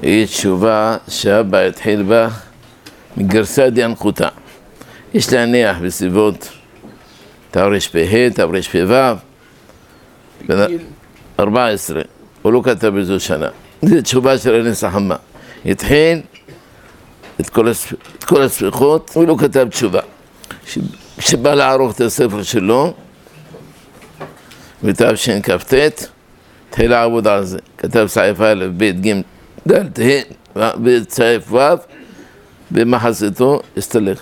היא תשובה שהאבא התחיל בה מגרסא דינקותא. יש להניח בסביבות תרפ"ה, תרפ"ו, 14, הוא לא כתב בזו שנה. זו תשובה של הנס החמה. התחיל את כל הספיחות, הוא לא כתב תשובה. כשבא לערוך את הספר שלו, בתשכ"ט, התחיל לעבוד על זה. כתב סעיף א', ב', ג', ד', ה', בסעיף ו', במחציתו הסתלק.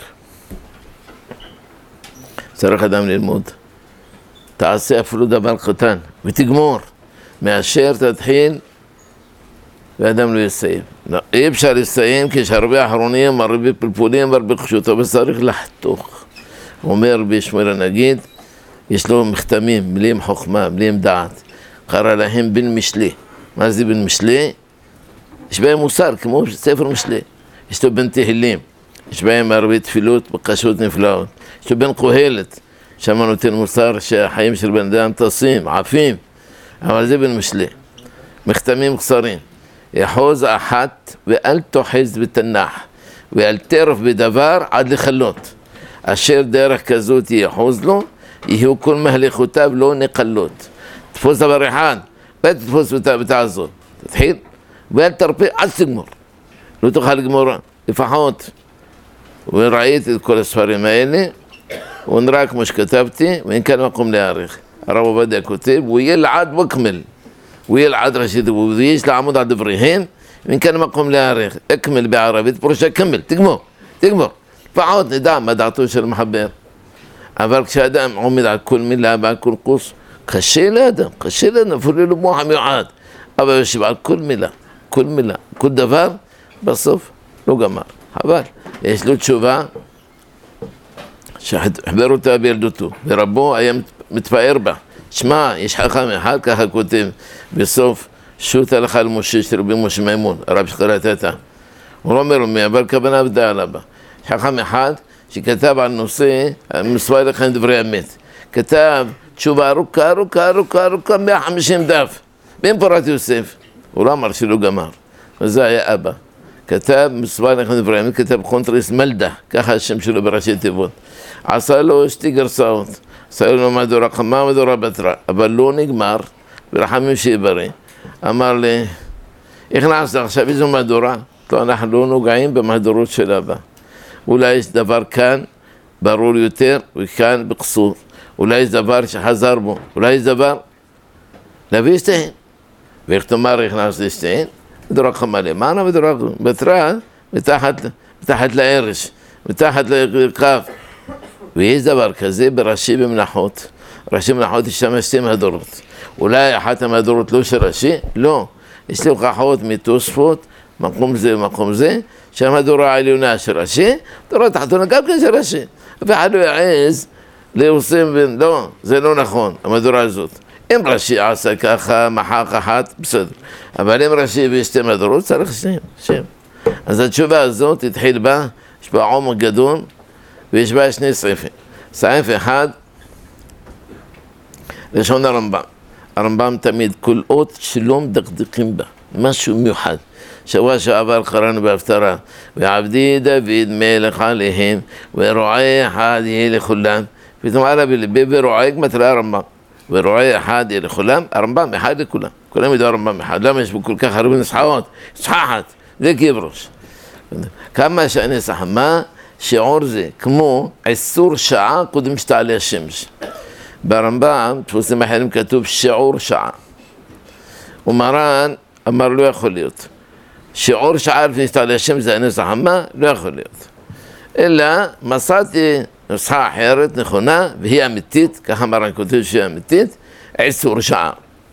צריך אדם ללמוד. תעשה אפילו דבר קטן ותגמור, מאשר תתחיל ואדם לא יסיים. לא, אי אפשר לסיים כי יש הרבה אחרונים, הרבה פלפולים והרבה חשוט, אבל צריך לחתוך. הוא אומר בשמואל הנגיד, יש לו מכתמים, מילים חוכמה, מילים דעת. קרא להם בן משלי. מה זה בן משלי? יש בהם מוסר, כמו ספר משלי. יש לו בן תהילים, יש בהם הרבה תפילות בקשות נפלאות. יש לו בן קהלת, שם נותן מוסר שהחיים של בן אדם טסים, עפים. אבל זה בן משלי. מכתמים קצרים. יחוז אחת ואל תוחז ותנח, ואל תרף בדבר עד לחלות. אשר דרך כזאת יחוז לו, יהיו כל מהלכותיו לא נקלות. תפוס דבר אחד, ותתפוס ותעזור. תתחיל, ואל תרפה עד תגמור. לא תוכל לגמור לפחות. וראיתי את כל הספרים האלה, ונראה כמו שכתבתי, ואין כאן מקום להאריך. הרב עובדיה כותב, וילעד וכמל. וילעד ראשית, ויש לעמוד על דבריהם, ואין כאן מקום להאריך. אכמל בערבית, פרושה כמל, תגמור. לפחות נדע מה דעתו של מחבר. אבל כשאדם עומד על כל מילה ועל כל קורס, קשה לאדם, אפילו למוח המיועד. אבל יושב על כל מילה, כל דבר, בסוף לא גמר. אבל יש לו תשובה שחבר אותה בילדותו, ורבו היה מתפאר בה. שמע, יש חכם אחד, ככה כותב בסוף שו"ת הלכה למשה של רבי משה מימון, הרב שקראתתה. הוא לא אומר לו מי, אבל כוונה עבדה עליו. חכם אחד שכתב על נושא, מספר לכם דברי אמת. כתב תשובה ארוכה, 150 דף, בן פורת יוסף. הוא לא אמר שלא גמר, וזה היה אבא. כתב מספר לכם דברי אמת, כתב קונטרס מלדה, ככה השם שלו בראשי תיבות. עשה לו שתי גרסאות, עשה לו מהדורה חמה ומהדורה בתרה, אבל לא נגמר, ורחמים שיברא. אמר לי, איך נעשה עכשיו איזו מהדורה? לא, אנחנו לא נוגעים במהדורות של אבא. אולי יש דבר כאן ברור יותר, וכאן בקסור. אולי יש דבר שחזר בו, אולי יש דבר להביא שתיהן. ואיך תאמר איך נעשה שתיהן? מדורה חמה למעלה ודורה בתרה, מתחת לערש, מתחת לכף. ויש דבר כזה בראשי במנחות. ראשי במנחות יש שם שתי מהדורות. אולי אחת המהדורות לא של ראשי? לא. יש לי הוכחות מתוספות, מקום זה ומקום זה, שהמהדורה העליונה של ראשי, מדורה תחתונה גם כן של ראשי. ואחד לא יעז להוסם, לא, זה לא נכון, המהדורה הזאת. אם ראשי עשה ככה, מחק אחת, בסדר. אבל אם ראשי ויש שתי מהדורות, צריך שם. אז התשובה הזאת התחיל בה, יש בה עומק גדול, ויש בה שני סעיפים. סעיף אחד, לשון הרמב"ם. הרמב"ם תמיד כל אות שלא מדקדקים בה, משהו מיוחד. שבוע שעבר קראנו בהפטרה, ועבדי דוד מלך עליהם, ורועי אחד יהיה לכולם. פתאום עלה בלבי ורועי מתראה הרמב"ם. ורועי אחד יהיה לכולם, הרמב"ם אחד לכולם. כולם ידעו הרמב"ם אחד. למה יש בו כל כך הרבה נסחאות? נסחחת, זה כברוש. כמה שהנס החמה, שיעור זה כמו 10 שעה קודם שתעלה השמש. ברמב"ם, תפוסים אחרים כתוב שיעור שעה. ומרן אמר לא יכול להיות. שיעור שעה לפני שתעלה השמש זה הנס החמה, לא יכול להיות. אלא מצאתי נוסחה אחרת נכונה, והיא אמיתית, ככה מרן כותב שהיא אמיתית, 10 שעה.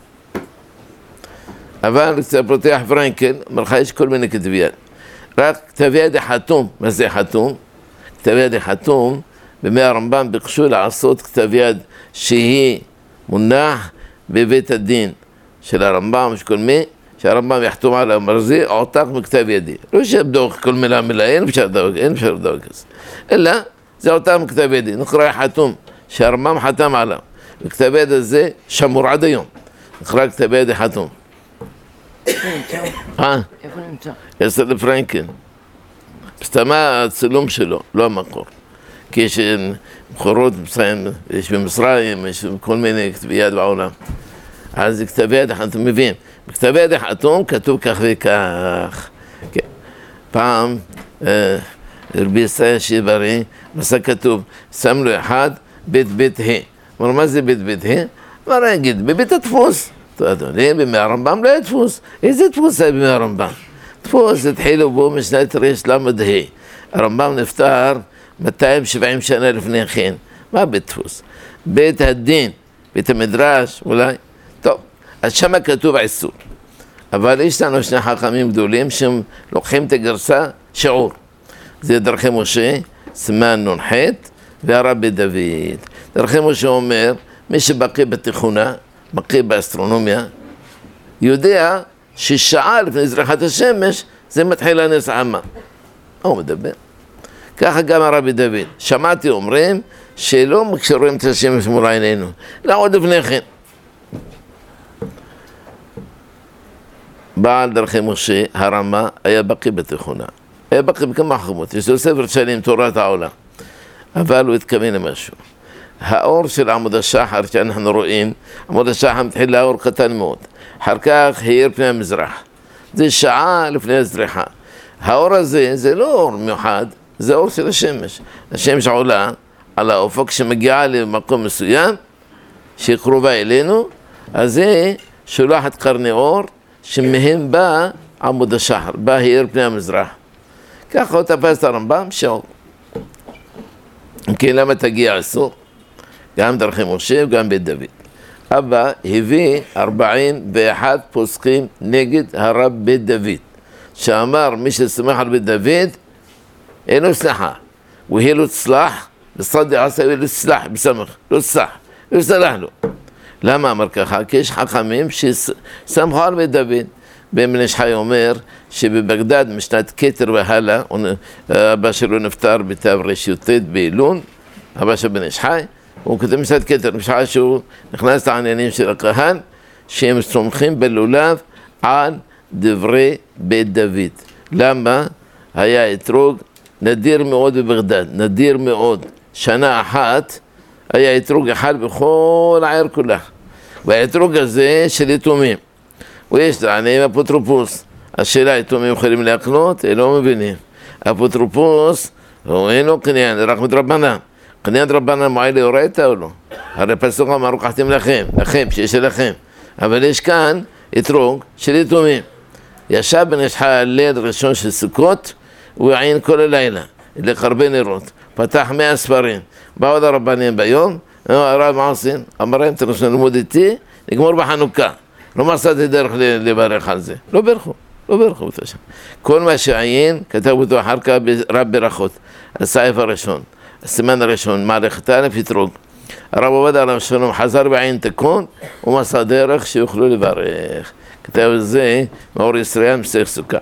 אבל קצת פותח פרנקל, מלכה יש כל מיני כתבי יד. רק כתב יד חתום, מה זה חתום? כתב יד חתום, בימי הרמב"ם ביקשו לעשות כתב יד שהיא מונח בבית הדין של הרמב"ם, של כל מי, שהרמב"ם יחתום על המרזי, עותק מכתב ידי. לא שיבדוק כל מילה, אין אפשר לדבר כזה. אלא, זה אותם כתב ידי, נקרא חתום, שהרמב"ם חתם עליו. וכתב יד הזה שמור עד היום. נקרא כתב יד חתום. איפה נמצא? יסר לפרנקין. סתמה הצילום שלו, לא המקור. כי יש בחורות, יש במצרים, יש כל מיני כתבי יד בעולם. אז כתבי יד, אתם מבינים, בכתבי יד החתום כתוב כך וכך. פעם, רבי ישראל שיברי, מסע כתוב, שם לו אחד, בית ה'. אמר, מה זה בית ה'? אמר, אגיד, בבית הדפוס. אדוני, בימי הרמב"ם לא היה דפוס. איזה דפוס היה בימי הרמב"ם? דפוס התחילו בו משנת ריש למד ה'. הרמב"ם נפטר 270 שנה לפני כן. מה בית דפוס? בית הדין, בית המדרש, אולי? טוב, אז שמה כתוב איסור. אבל יש לנו שני חכמים גדולים שהם לוקחים את הגרסה שיעור. זה דרכי משה, סימן נ"ח, והרבי דוד. דרכי משה אומר, מי שבקיא בתיכונה, בקיא באסטרונומיה, יודע ששעה לפני זריחת השמש זה מתחיל הנס עמה. הוא מדבר. ככה גם הרבי דוד. שמעתי אומרים שלא כשרואים את השמש מול עינינו, לא עוד לפני כן. בעל דרכי משה, הרמה, היה בקיא בתיכונה. היה בקיא בכמה חכמות. יש לו ספר שלם, תורת העולם. אבל הוא התכוון למשהו. האור של עמוד השחר שאנחנו רואים, עמוד השחר מתחיל לאור קטן מאוד. אחר כך האיר פני המזרח. זה שעה לפני הזריחה. האור הזה זה לא אור מיוחד, זה אור של השמש. השמש עולה על האופק שמגיעה למקום מסוים, שהיא קרובה אלינו, אז זה שולחת קרני אור, שמהם בא עמוד השחר, בא האיר פני המזרח. ככה הוא תפס את הרמב"ם שאור. כי למה תגיע אסור? גם דרכי משה וגם בית דוד. אבא הביא 41 פוסקים נגד הרב בית דוד, שאמר מי שסמך על בית דוד אין לו סלחה, והיא לא צלח, בסרדי עשה לא סלח, בסמך, לא סלח, לא סלח לו. למה אמר ככה? כי יש חכמים שסמכו על בית דוד. בן בן איש חי אומר שבבגדד משנת כתר והלאה, אבא שלו נפטר בתו רשי"ט באלול, אבא של בן איש חי, הוא כותב משנת כתר, בשעה שהוא נכנס לעניינים של הקהל, שהם סומכים בלולב על דברי בית דוד. למה? היה אתרוג נדיר מאוד בבגדד, נדיר מאוד. שנה אחת היה אתרוג אחד בכל העיר כולה. והאתרוג הזה של יתומים. ויש לעניין אפוטרופוס. השאלה, יתומים יכולים להקנות? הם לא מבינים. אפוטרופוס, אין לו קניין, רק מדרבנן. קניין דרבנן מועיל להורייתא או לא? הרי פסוק אמרו, קחתם לכם, שיש לכם. אבל יש כאן אתרוג של יתומים. ישב בן איש חי הליל ראשון של סוכות, הוא עין כל הלילה, לחרבי נרות. פתח 100 ספרים. באו עוד הרבנים ביום, הרב מה עושים? אמר להם, אתם רוצים ללמוד איתי, נגמור בחנוכה. לא מצאתי דרך לברך על זה. לא ברכו אותו שם. כל מה שעיין, כתב אותו אחר כך רב ברכות. הסעיף הראשון, הסימן הראשון, מערכת א' יתרוג. הרב עובד עליו שלום, חזר בעין תיקון, ומצא דרך שיוכלו לברך. כתב את זה מאור ישראל מסך סוכה.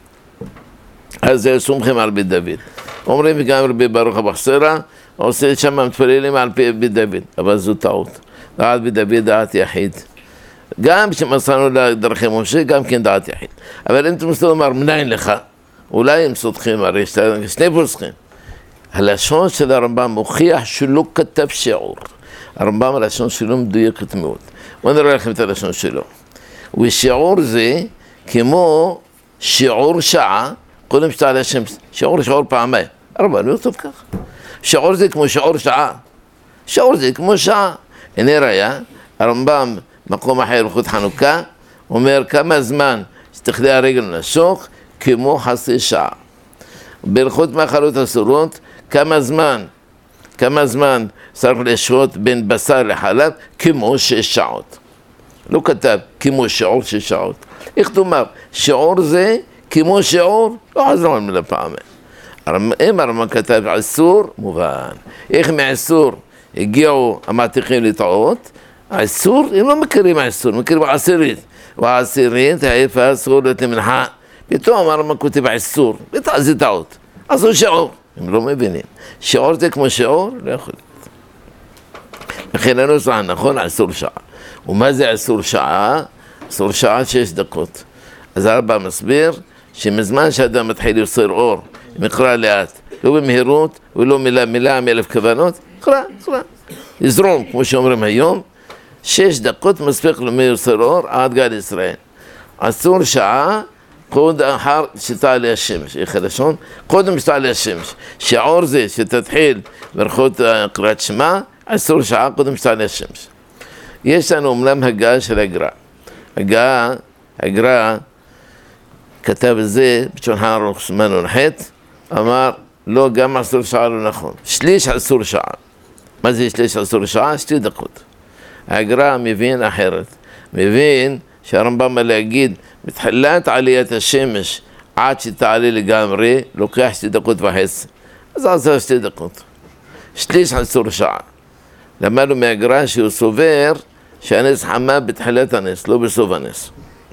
אז זה סומכים על בית דוד. אומרים וגם רבי ברוך אבוחצירא, עושה שם מתפללים על פי בית דוד, אבל זו טעות. דעת בית דוד דעת יחיד. גם כשמסרנו לדרכי משה, גם כן דעת יחיד. אבל אם אתם מסתובבים לומר, מניין לך? אולי הם סודכים, הרי יש שני פוסקים. הלשון של הרמב"ם מוכיח שלא כתב שיעור. הרמב"ם הלשון שלו מדויקת מאוד. בואו נראה לכם את הלשון שלו. ושיעור זה כמו שיעור שעה, קודם שאתה על השם, שיעור פעמיים. הרמב"ם לא טוב ככה. שיעור זה כמו שיעור שעה. שיעור זה כמו שעה. הנה ראיה, הרמב"ם מקום אחר בלכות חנוכה, אומר כמה זמן שתכלה הרגל לנשוך, כמו חצי שעה. בהלכות מאכלות אסורות, כמה זמן צריך לשהות בין בשר לחלב, כמו 6 שעות. לא כתב כמו שיעור 6 שעות. איך תאמר, שיעור זה כמו שיעור, לא חזרו על מילה פעמים. אם הרמב"ם כתב אסור, מובן. איך מאסור הגיעו המעתיקים לטעות, האסור, הם לא מכירים האסור, מכירים העשירית. והעשירית, האיפה אסור למנחה. פתאום הרמב"ם כותב האסור, זה טעות. אסור שיעור, הם לא מבינים. שיעור זה כמו שיעור, לא יכול להיות. לכן הנוסח נכון, אסור שעה. ומה זה אסור שעה? אסור שעה 6 דקות. אז הרמב"ם מסביר שמזמן שאדם מתחיל יוצר אור, מקרא לאט, לא במהירות ולא מילה מאלף כוונות, קרא, יזרום, כמו שאומרים היום, 6 דקות מספיק ליוצר אור עד גל ישראל. אסור שעה אחר שתעלה השמש, איך הלשון? קודם שתעלה השמש. שהאור זה שתתחיל ברכות קריאת שמע, אסור שעה קודם שתעלה השמש. יש לנו אומנם הגה של הגר"א כתב את זה בשולחן ערוך סימן נ"ח, אמר לא, גם אסור שעה לא נכון, שליש אסור שעה. מה זה שליש אסור שעה? 2 דקות. הגר"א מבין אחרת, מבין שהרמב"ם להגיד מתחילת עליית השמש עד שתעלה לגמרי לוקח 2 דקות וחצי, אז עשה 2 דקות, שליש אסור שעה. למדנו מהגר"א שהוא סובר שהנס חמה בתחילת הנס, לא בסוף הנס.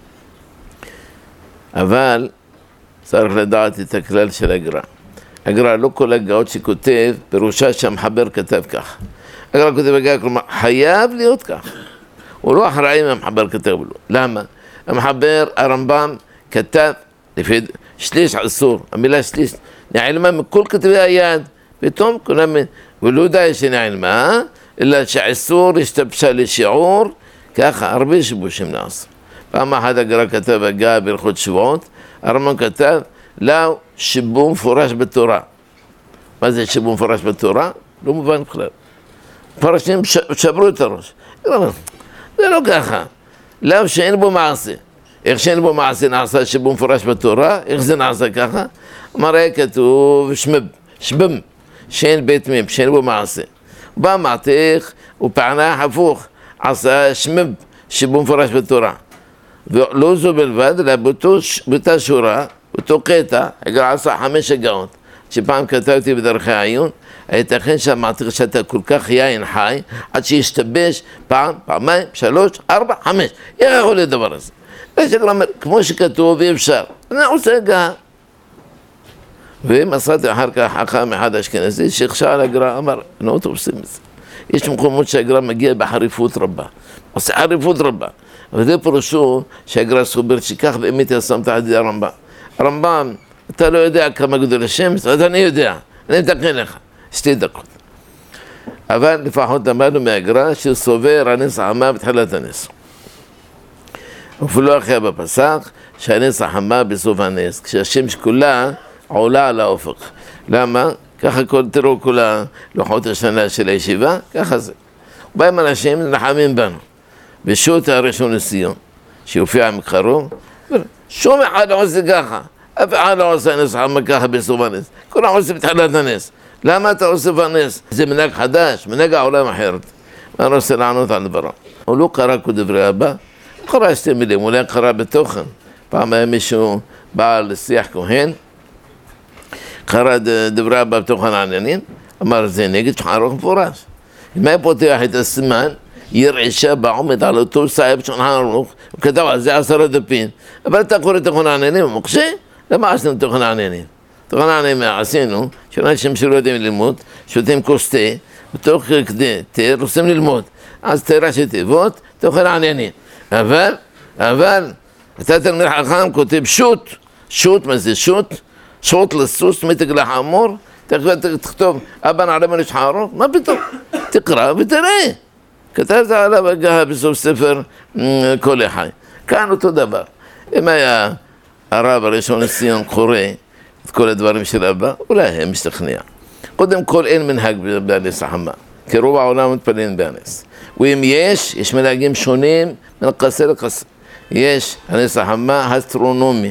אבל צריך לדעת את הכלל של הגר"א. הגר"א לא כל הגאות שכותב, פירושה שהמחבר כתב כך. הגר"א כותב הגר"א, כלומר, חייב להיות כך. הוא לא אחראי אם המחבר כתב לו. למה? המחבר, הרמב"ם, כתב, לפי שליש אסור, המילה שליש, נעלמה מכל כתבי היד, פתאום כולם, ולא יודע שנעלמה, אלא שאסור השתבשה לשיעור, ככה, הרבה שיבושים נעשו. פעם אחת הגר"א כתב הגה בהלכות שבועות, הרמב"ם כתב, לא שיבום מפורש בתורה. מה זה שיבום מפורש בתורה? לא מובן בכלל. פרשים שברו את הראש. זה לא ככה. לא שאין בו מעשה. איך שאין בו מעשה נעשה שיבום מפורש בתורה, איך זה נעשה ככה? מראה כתוב שבם, שאין בית מם, שאין בו מעשה. בא מעתיך ופענח הפוך, עשה שיבום מפורש בתורה. ולא זו בלבד, אלא באותה שורה, באותו קטע, הגר"א עשה 5 הגאות. שפעם כתבתי בדרכי העיון, הייתכן שהמעתיך שאתה כל כך יין חי, עד שישתבש פעם, פעמיים, 3, 4, 5. איך יכול להיות דבר הזה? כמו שכתוב אי אפשר. אני עושה הגאה. ומסרתי אחר כך חכם אחד אשכנזי שהכשר על הגר"א, אמר, לא עושים את זה. יש מקומות שהגר"א מגיע בחריפות רבה. עושה חריפות רבה. וזה פירושו שהגר"א סובר שכך באמת ישם תחת ידי הרמב"ם. הרמב"ם, אתה לא יודע כמה גדול השמש, אז אני יודע, אני מתקן לך, 2 דקות. אבל לפחות למדנו מהגר"א שסובר הנס החמה בתחילת הנס. אפילו אחרי בפסח, שהנס החמה בסוף הנס, כשהשמש כולה עולה על האופק. למה? ככה תראו כל לוחות השנה של הישיבה, ככה זה. באים אנשים נחמים בנו. בשו"ת הראשון לציון, שהופיע מקרוב, שום אחד לא עושה ככה, אף אחד לא עושה נס חמה ככה בסוף הנס, כולם עושים בתחילת הנס. למה אתה עושה בנס? זה מנהג חדש, מנהג העולם אחרת. מה אני רוצה לענות על דברו? הוא לא קרא כדברי אבא, הוא קרא 2 מילים, אולי קרא בתוכן. פעם היה מישהו בעל שיח כהן, קרא דברי אבא בתוכן העניינים, אמר זה נגד שולחן ערוך מפורש. אם היה פותח את הסימן, ירעשה בעומד על אותו סעיף שולחן ערוך, הוא כתב על זה 10 דפים, אבל אתה קורא תוכן העניינים, הוא מוקשה? למה עשינו תוכן העניינים? תוכן העניינים עשינו, שאנשים שלא יודעים ללמוד, שותים כוס תה, בתוך תה רוצים ללמוד, אז תה ראשי תיבות, תוכן העניינים. אבל, אתה תלמיד חכם כותב שוט, מה זה שוט? שוט לסוס מתג לחמור, תכתוב, אבא נעלה מלשולחן ערוך, מה פתאום? תקרא ותראה. כתבת עליו הגה בסוף ספר כל החי. כאן אותו דבר. אם היה הרב הראשון לציון קורא את כל הדברים של אבא, אולי הם משתכנע. קודם כל אין מנהג בנס החמה, כי רוב העולם מתפללים בנס. ואם יש מנהגים שונים בין קצה לקצה. יש הנס החמה אסטרונומי.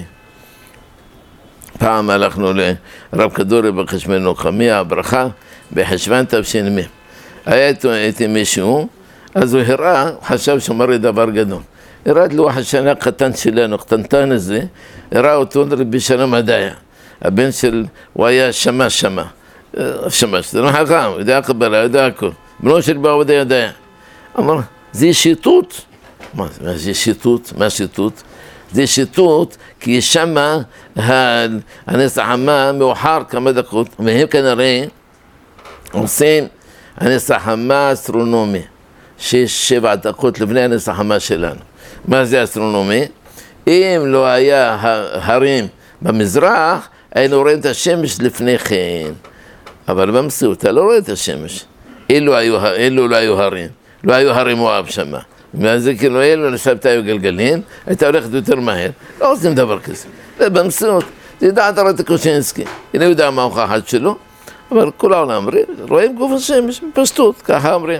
פעם הלכנו לרב כדורי בחשבון נוחמי, הברכה, בחשבון תש"מ. היה איתי מישהו, אז הוא הראה, הוא חשב שהוא מראה דבר גדול. הראה את לוח השנה הקטן שלנו, הקטנטן הזה, הראה אותו רבי שלום הדיה. הבן של, הוא היה שמש, זה לא חכם, הוא יודע קבלה, הוא יודע הכל. בנו של בא עובדי הדיה. אמר, זה שיטות. מה זה שיטות? מה שיטות? זה שיטות, כי שמה הנס החמה מאוחר כמה דקות, והם כנראה עושים הנס החמה אסטרונומי, 6-7 דקות לפני הנס החמה שלנו. מה זה אסטרונומי? אם לא היה הרים במזרח, היינו רואים את השמש לפני כן. אבל במציאות, אתה לא רואה את השמש. אילו לא היו הרים, לא היו הרים מואב שמה. ואז כאילו, אילו נסבת היו גלגלים, הייתה הולכת יותר מהר. לא עושים דבר כזה. זה במציאות. זה ידעת הרי את קושינסקי. אני יודע מה ההוכחת שלו, אבל כל העולם רואים גוף השמש, פשטות, ככה אומרים.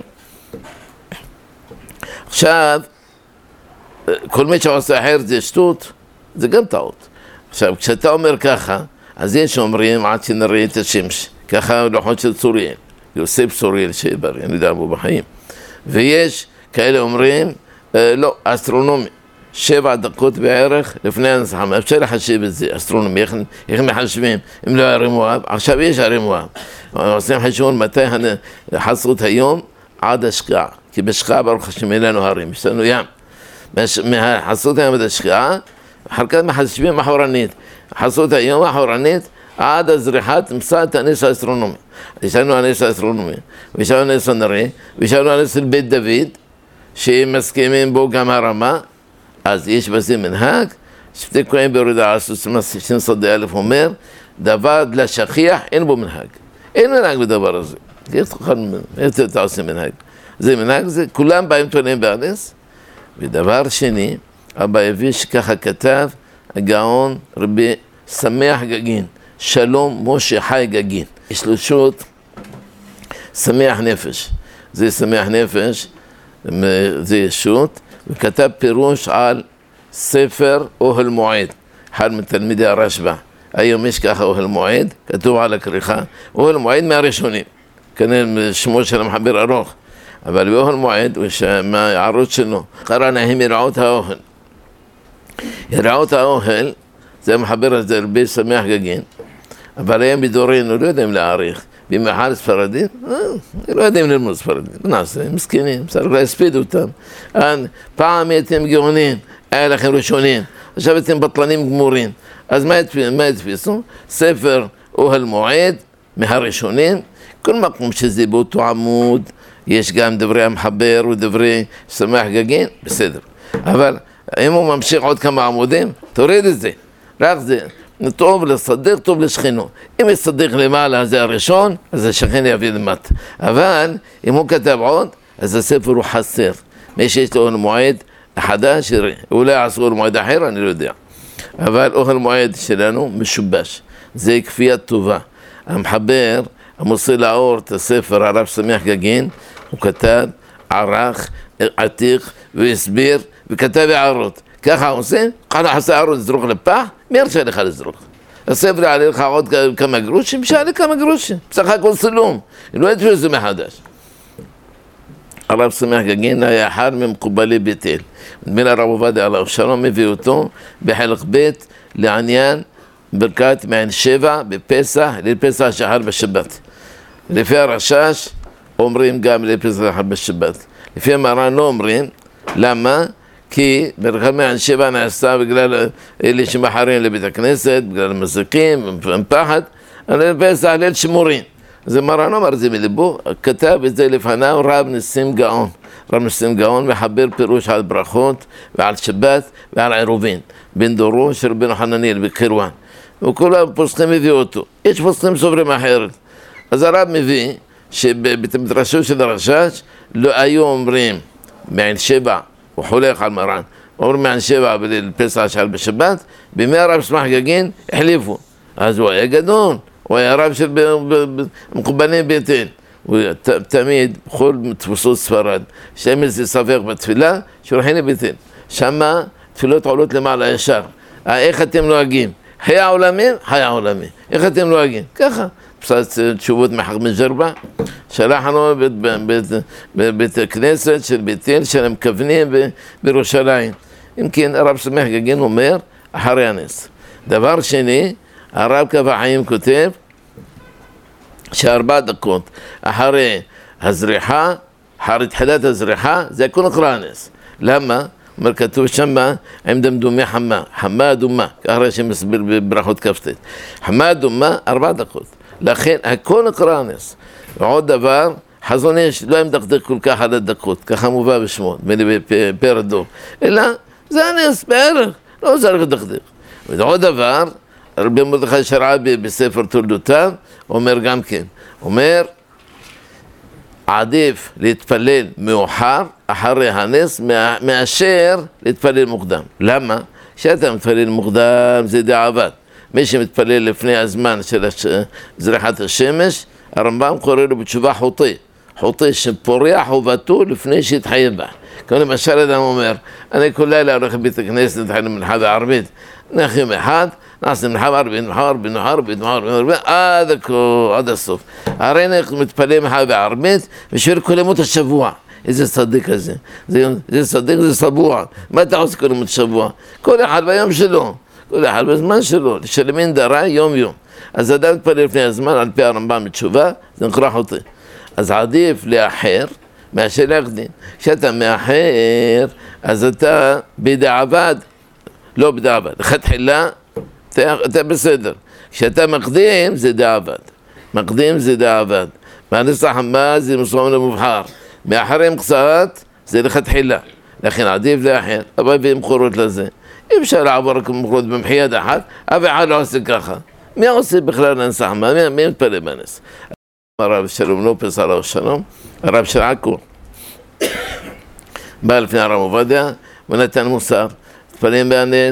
עכשיו, כל מי שעושה אחרת זה שטות, זה גם טעות. עכשיו, כשאתה אומר ככה, אז יש אומרים עד שנראה את השמש. ככה לוחות של צוריאל, יוסף צוריאל שבר, אני יודע בו בחיים. ויש כאלה אומרים, לא, אסטרונומי, 7 דקות בערך לפני הנצחה. אפשר לחשב את זה, אסטרונומי, איך מחשבים? אם לא היה הרי מואב, עכשיו יש הרי מואב. עושים חשבון מתי חסרות היום עד השקעה, כי בשקעה ברוך השם אין לנו הרים, יש לנו ים. חסרות היום עד השקעה, אחר כך מחשבים אחורנית. חסרות היום אחורנית, עד הזריחת מסעת הנס האסטרונומי. יש לנו הנס האסטרונומי, ויש לנו הנס הנראה, ויש לנו הנס של בית דוד, שהם מסכימים בו גם הרמה. אז יש בזה מנהג, שפתי כהן בירידה הסוס שנסודי א' אומר, דבר לשכיח אין בו מנהג. אין מנהג בדבר הזה. איך אתה עושה מנהג? זה מנהג, זה כולם באים טוענים בהנס. ודבר שני, אבא הביא שככה כתב, הגאון רבי שמח גגין, שלום משה חי גגין. יש לו שוט שמח נפש. זה שמח נפש, זה ישות, וכתב פירוש על ספר אוהל מועד, אחד מתלמידי הרשב"א. היום יש ככה אוהל מועד, כתוב על הכריכה, אוהל מועד מהראשונים, כנראה שמו של המחבר ארוך, אבל באוהל מועד, מהערוץ שלו, קרא להם יראות האוהל. יראות האוהל, זה המחבר הזה, רבי שמח גגין, אבל הם בדורנו לא יודעים להעריך, במיוחד ספרדים, לא יודעים ללמוד ספרדים, נעשה, הם מסכנים, צריך להספיד אותם. פעם הייתם גאונים, היה לכם ראשונים, עכשיו אתם בטלנים גמורים, אז מה התפיסו? ספר אוהל מועד, מהראשונים, כל מקום שזה באותו עמוד, יש גם דברי המחבר ודברי שמח גגין, בסדר. אבל אם הוא ממשיך עוד כמה עמודים, תוריד את זה, רק זה. טוב לסדר, טוב לשכנו. אם יסדר למעלה זה הראשון, אז השכן יביא למט. אבל אם הוא כתב עוד, אז הספר הוא חסר. מי שיש לו אוהל מועד חדש, אולי עשו אוהל מועד אחר, אני לא יודע. אבל אוהל מועד שלנו משובש. זה כפייה טובה. המחבר, המוסר לאור את הספר, הרב שמח גגין, הוא כתב, ערך, עתיק והסביר, וכתב הערות. ככה עושה, ככה עושה הערות לזרוק לפח, מי הרשה לך לזרוק? הספר יעלה לך עוד כמה גרושים, שעלה כמה גרושים, בסך הכל סלום, לא יתפו את זה מחדש. הרב שמח גגין היה אחד ממקובלי בית אל. בין הרב עובדיה עליו שלום מביא אותו בחלק ב' לעניין ברכת מעין 7 בפסח, לפסח שחר בשבת. לפי הרשש אומרים גם לפסח שחר בשבת. לפי המרן לא אומרים, למה? כי ברכת מעין 7 נעשה בגלל אלה שמחרים לבית הכנסת, בגלל המזיקים, פחד, לפסח ליל שמורים. זה מרן אומר זה מליבו, כתב את זה לפניו רב נסים גאון. רב נסים גאון מחבר פירוש על ברכות ועל שבת ועל עירובין. בן דורו של רבנו חנניאל בקרואן. וכולם פוסקים הביאו אותו. יש פוסקים סוברים אחרת. אז הרב מביא שבמדרשו של הרשש לא היו אומרים מעין 7, הוא חולך על מרן, אומרים מעין 7 בפסח שעל בשבת, בימי הרב שמח גגין החליפו. אז הוא היה גדול. הוא היה רב של מקובלי בית אל. הוא תמיד, בכל תפוסות ספרד, שהם איזה ספק בתפילה, שולחים לבית אל. שמה תפילות עולות למעלה ישר. איך אתם נוהגים? חיי העולמים? חיי העולמים. איך אתם נוהגים? ככה. פסק תשובות מחכמי ג'רבה, שלחנו בבית הכנסת של בית אל, של המכוונים בירושלים. אם כן, הרב שמח גגין אומר, אחרי הנס. דבר שני, הרב קבע חיים כותב ש4 דקות אחרי הזריחה, אחרי תחילת הזריחה, זה הכל נקרא נס. למה? אומר כתוב שמה עם דמדומי חמה, חמה אדומה, ככה שמסביר בברכות כ"ט. חמה אדומה 4 דקות. לכן הכל נקרא נס. ועוד דבר, חזון איש לא היה מדקדק כל כך על הדקות, ככה מובא בשמו, בפרדו. אלא זה הנס בערך. לא צריך לדכדך. ועוד דבר, רבי מרדכי שרעבי בספר תולדותיו, אומר גם כן, אומר, עדיף להתפלל מאוחר אחרי הנס מאשר להתפלל מוקדם. למה? כשאתה מתפלל מוקדם זה דעבד. מי שמתפלל לפני הזמן של זריחת השמש, הרמב"ם קורא לו בתשובה חוטא. חוטא שפורע חובתו לפני שהתחייב בה. כמו למשל אדם אומר, אני כל לילה הולך לבית הכנסת, נתחיל מנחה בערבית. נלך יום אחד, נעשה מנחה בערבית, עד הסוף. הרי אנחנו מתפלל מנחה בערבית, בשביל כל ימות השבוע. איזה צדיק הזה. זה צדיק, זה סבוע. מה אתה עושה כל ימות השבוע? כל אחד ביום שלו. כל אחד בזמן שלו. לשלמין דרה יום יום. אז אדם מתפלל לפני הזמן, על פי הרמב"ם בתשובה, זה נקרא חוטא. אז עדיף לאחר מאשר להקדים. כשאתה מאחר, אז אתה בדיעבד, לא בדיעבד. לכתחילה, אתה בסדר. כשאתה מקדים, זה דיעבד. מקדים זה דיעבד. מהנס החמה זה מסוים למובחר. מאחרים קצת, זה לכתחילה. לכן עדיף לאחר. אבל במחורות לזה. אי אפשר לעבור רק במחורות במחיית אחת, אף אחד לא עושה ככה. מי עושה בכלל הנס החמה? מי מתפלל בנס? הרב שלום לופס עליו שלום, הרב של עכו, בא לפני הרב עובדיה ונתן מוסר, תפלים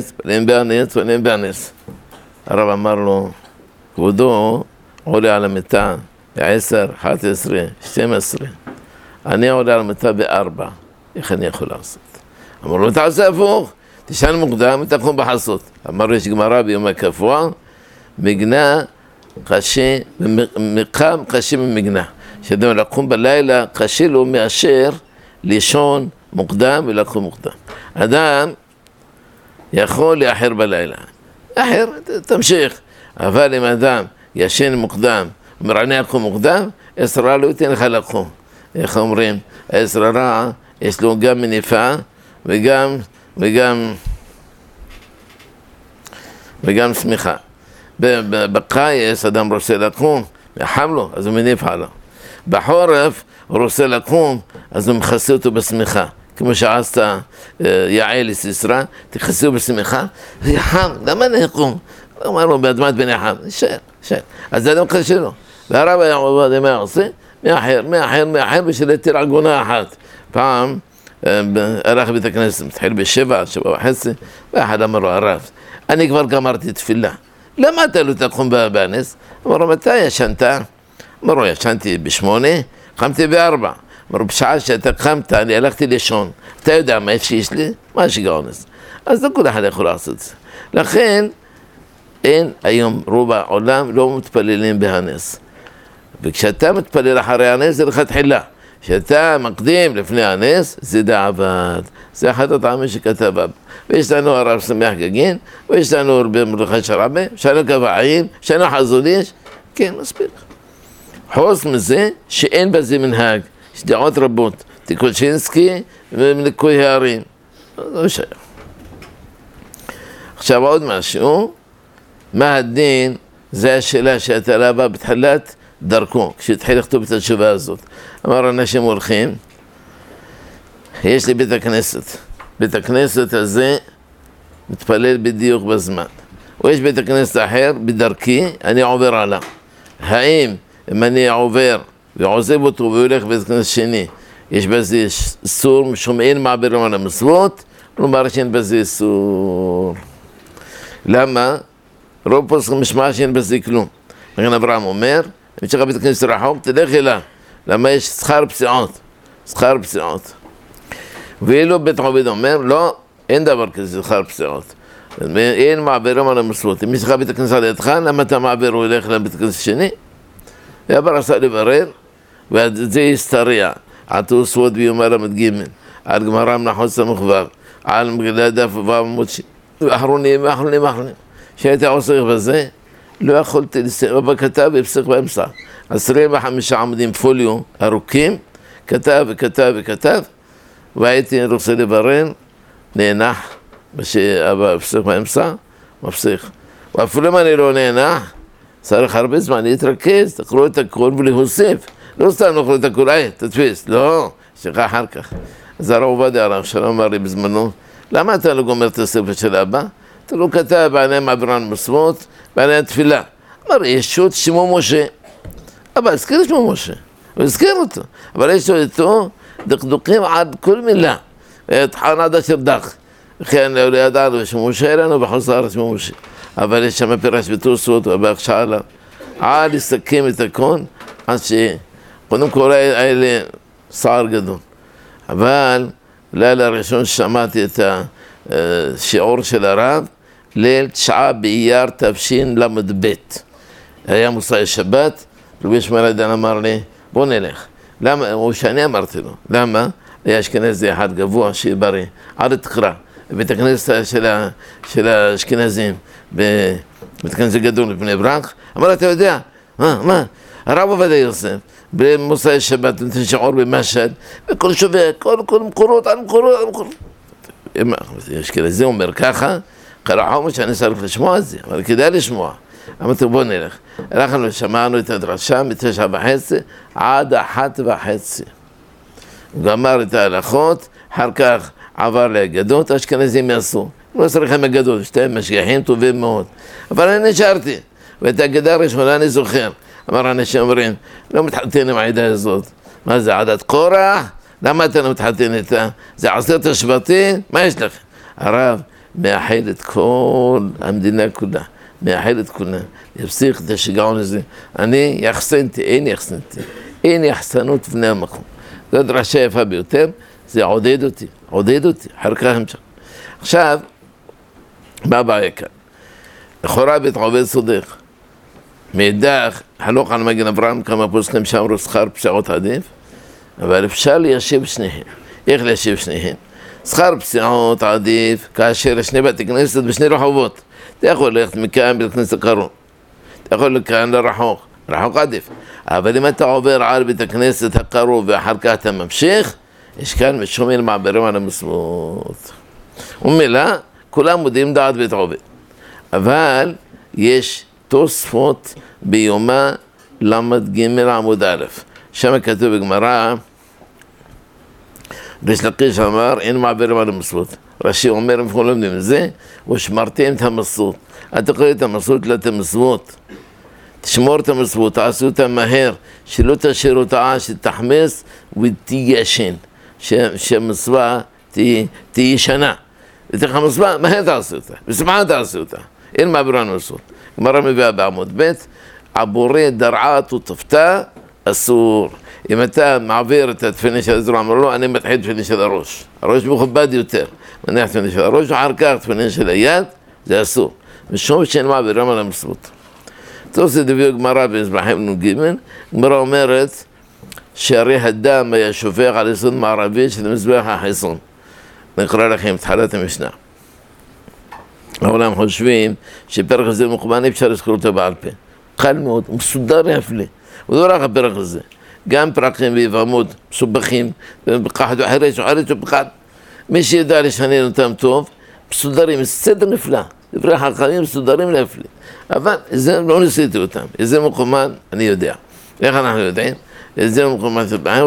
בהנס. הרב אמר לו, כבודו עולה על המיטה ב-10, 11, 12, אני עולה על המיטה ב-4, איך אני יכול לעשות? אמר לו, תעשה הפוך, תשען מוקדם ותקום בחסות. אמר לו, יש גמרא ביום הקבוע, מגנה קשה, מקם קשה ממגנה. שאדם לקום בלילה קשה לו מאשר לישון מוקדם ולקום מוקדם. אדם יכול לאחר בלילה. אחר, תמשיך. אבל אם אדם ישן מוקדם ומרענה לקום מוקדם, אסרה לא ייתן לך לקום. איך אומרים? האסרה רע, יש לו גם מניפה וגם סמיכה. בקיץ אדם רוצה לקום, חם לו, אז הוא מניף עליו. בחורף הוא רוצה לקום, אז הוא מכסה אותו בשמיכה. כמו שעשת יעל לסיסרא, תכסה אותו בשמיכה, זה חם, למה נקום? הוא אמר לו, באדמת בני חם, שאר. אז זה אדם קשה לו. והרב היה עובד, מה עושה? מאחר, בשביל להתיר עגונה אחת. פעם, הלך בית הכנסת, מתחיל ב7, 7:30, ואחד אמר לו, הרב, אני כבר גמרתי תפילה. למה אתה לא תקום בנס? אמר לו, מתי ישנת? אמר לו, ישנתי ב8, קמתי ב4. אמר לו, בשעה שאתה קמת, אני הלכתי לישון. אתה יודע מה שיש לי? מה שגאונס. אז לא כל אחד יכול לעשות את זה. לכן, אין היום רוב העולם לא מתפללים בהנס. וכשאתה מתפלל אחרי הנס, זה לכתחילה. כשאתה מקדים לפני הנס, זה דעבד. זה אחד הטעמים שכתב. ויש לנו הרב שמח גגין, ויש לנו רבי מרדכי שרעבי, יש לנו קבעים, יש לנו חזון איש. כן, מספיק. חוץ מזה שאין בזה מנהג. יש דעות רבות. טיקולשינסקי ומליקוי הערים. לא שייך. עכשיו עוד משהו. מה הדין? זה השאלה שאתה לבא בתחילת דרכו, כשהתחיל לכתוב את התשובה הזאת. אמר אנשים הולכים, יש לי בית הכנסת. בית הכנסת הזה מתפלל בדיוק בזמן. ויש בית הכנסת אחר, בדרכי, אני עובר עליו. האם אם אני עובר ועוזב אותו והולך בית הכנסת שני, יש בזה איסור משום אין מעבירים על המצוות, כלומר שאין בזה איסור. למה? רוב פוסקים משמע שאין בזה כלום. לכן אברהם אומר, אם יש לך בית הכנסת רחוק, תלך אליו. למה יש שכר פסיעות. ואילו בית עובד אומר, לא, אין דבר כזה שכר פסיעות. אין מעבירים על המצוות. אם יש לך בית הכנסת לידך, למה אתה מעביר הוא ילך לבית הכנסת שני? ואבר עשה לברר, וזה יסתריע. עטו סווד ביומא למד ג' על גמרא מנחות סמ"ו, על מגילת דף ועמוד ואחרונים. שהייתי עוסק בזה, לא יכולתי לסיים, בכתב והפסיק באמצע. 25 עמודים פוליו ארוכים, כתב, והייתי רוצה לברר, נאנח, אבל הפסיק באמצע, מפסיק. ואפילו אם אני לא נאנח, צריך הרבה זמן להתרכז, תקראו את הכל ולהוסיף. לא סתם נאכלו את הכל, תתפיס, לא, שכה אחר כך. אז הרב עובדיה הרב שלום אמר לי בזמנו, למה אתה לא גומר את הספר של אבא? הוא כתב בעיני מעברן מסוות, בעיני התפילה. אמר, ישות שמו משה. אבל הזכיר שמו משה, הוא הזכיר אותו. אבל יש לו איתו דקדוקים עד כל מילה. טחן עד אשר דח. וכן לא ידענו שמו משה אלינו, בחוץ לארץ שמו משה. אבל יש שם פירש בתוספות, ובאח שאלה. עד לסכם את הכל, עד שקודם כל היה לי סער גדול. אבל לילה הראשון ששמעתי את השיעור של הרב, ליל 9 באייר תשל"ב. היה מוסאי שבת, רבי שמואל עדן אמר לי, בוא נלך. למה? או שאני אמרתי לו. למה? היה אשכנזי אחד גבוה, שיהיה בריא, עד תקרא, בית הכנסת של האשכנזים, בית הכנסת גדול בבני ברק. אמר, אתה יודע, מה? הרב עובדיה יוסף, במוסאי שבת, נותן שיעור במשהד, וכל שווה, כל מקורות, על מקורות. אשכנזי אומר ככה, קרא חומש שאני צריך לשמוע את זה, אבל כדאי לשמוע. אמרתי, בוא נלך. אנחנו שמענו את הדרשה מ9:30 עד 1:30. הוא גמר את ההלכות, אחר כך עבר לאגדות, האשכנזים יעשו. לא צריכים אגדות, שתיים משגיחים טובים מאוד. אבל אני נשארתי, ואת האגדה הראשונה אני זוכר. אמר אנשים אומרים, לא מתחתן עם העדה הזאת. מה זה, עדת קורח? למה אתה לא מתחתן איתה? זה 10 השבטים? מה יש לך? הרב מאחד את כל המדינה כולה. מאחד את כולה. יפסיק את השיגעון הזה. אני יחסנתי, אין יחסנות בני המקום. זו דרשה יפה ביותר, זה עודד אותי, אחר כך המשך. עכשיו, מה הבעיה כאן? לכאורה בית עובד סודך. מאידך, חלוק על מגן אברהם, כמה פוסקים שאמרו שכר פסיעות עדיף, אבל אפשר ליישב שניהם. איך ליישב שניהם? שכר פסיעות עדיף, כאשר שני בתי כנסת בשני רחובות. אתה יכול ללכת מכאן בית כנסת קרוב. אתה יכול לכאן לרחוק, רחוק עדיף. אבל אם אתה עובר על בית הכנסת הקרוב ואחר כך אתה ממשיך, יש כאן משום אל מעברים על המסוות. ומילה, כולם מודיעים דעת בית עובד. אבל יש תוספות ביומה למד ג' עמוד א'. שם כתוב בגמרא, ריש לקיש אמר, אין מעברים על המסוות. רש"י אומר, הם לא לומדים את זה, ושמרתם את המסוות. אל תקראו את המסוות אלא את המסוות. תשמור את המסוות, תעשו אותה מהר, שלא תשאיר אותה, שתחמס ותיישן. שהמסווה תהיה שנה. ותלך המסווה, מהר תעשו אותה, בשמחה תעשו אותה. אין מעבר על המסוות. גמרא מביאה בעמוד ב', עבורי דרעת ותפתה, אסור. אם אתה מעביר את התפילין של הזרוע, אמר לו, אני מתחיל תפילין של הראש. הראש מכובד יותר. מניח תפילין של הראש, ואחר כך תפילין של היד, זה אסור. משום שאין מעבירים על המסוות. טוב, זה דברי גמרא במזבחים נ"ג, גמרא אומרת שהרי הדם היה שופך על יסוד מערבי של מזבח החיסון. נקרא לכם את התחלת המשנה. העולם חושבים שפרק הזה מכוון, אפשר לזכור אותו בעל פה. קל מאוד, מסודר יפלי. הוא לא רק הפרק הזה. גם פרקים ויבמות מסובכים, ובקחת וחרש ובקחת. מי שידע לשנן אותם טוב, מסודרים, סדר נפלא. דברי חכמים מסודרים להפליא. אבל זה לא ניסיתי אותם. איזה מקומן, אני יודע. איך אנחנו יודעים? איזה מקומן של בעיה,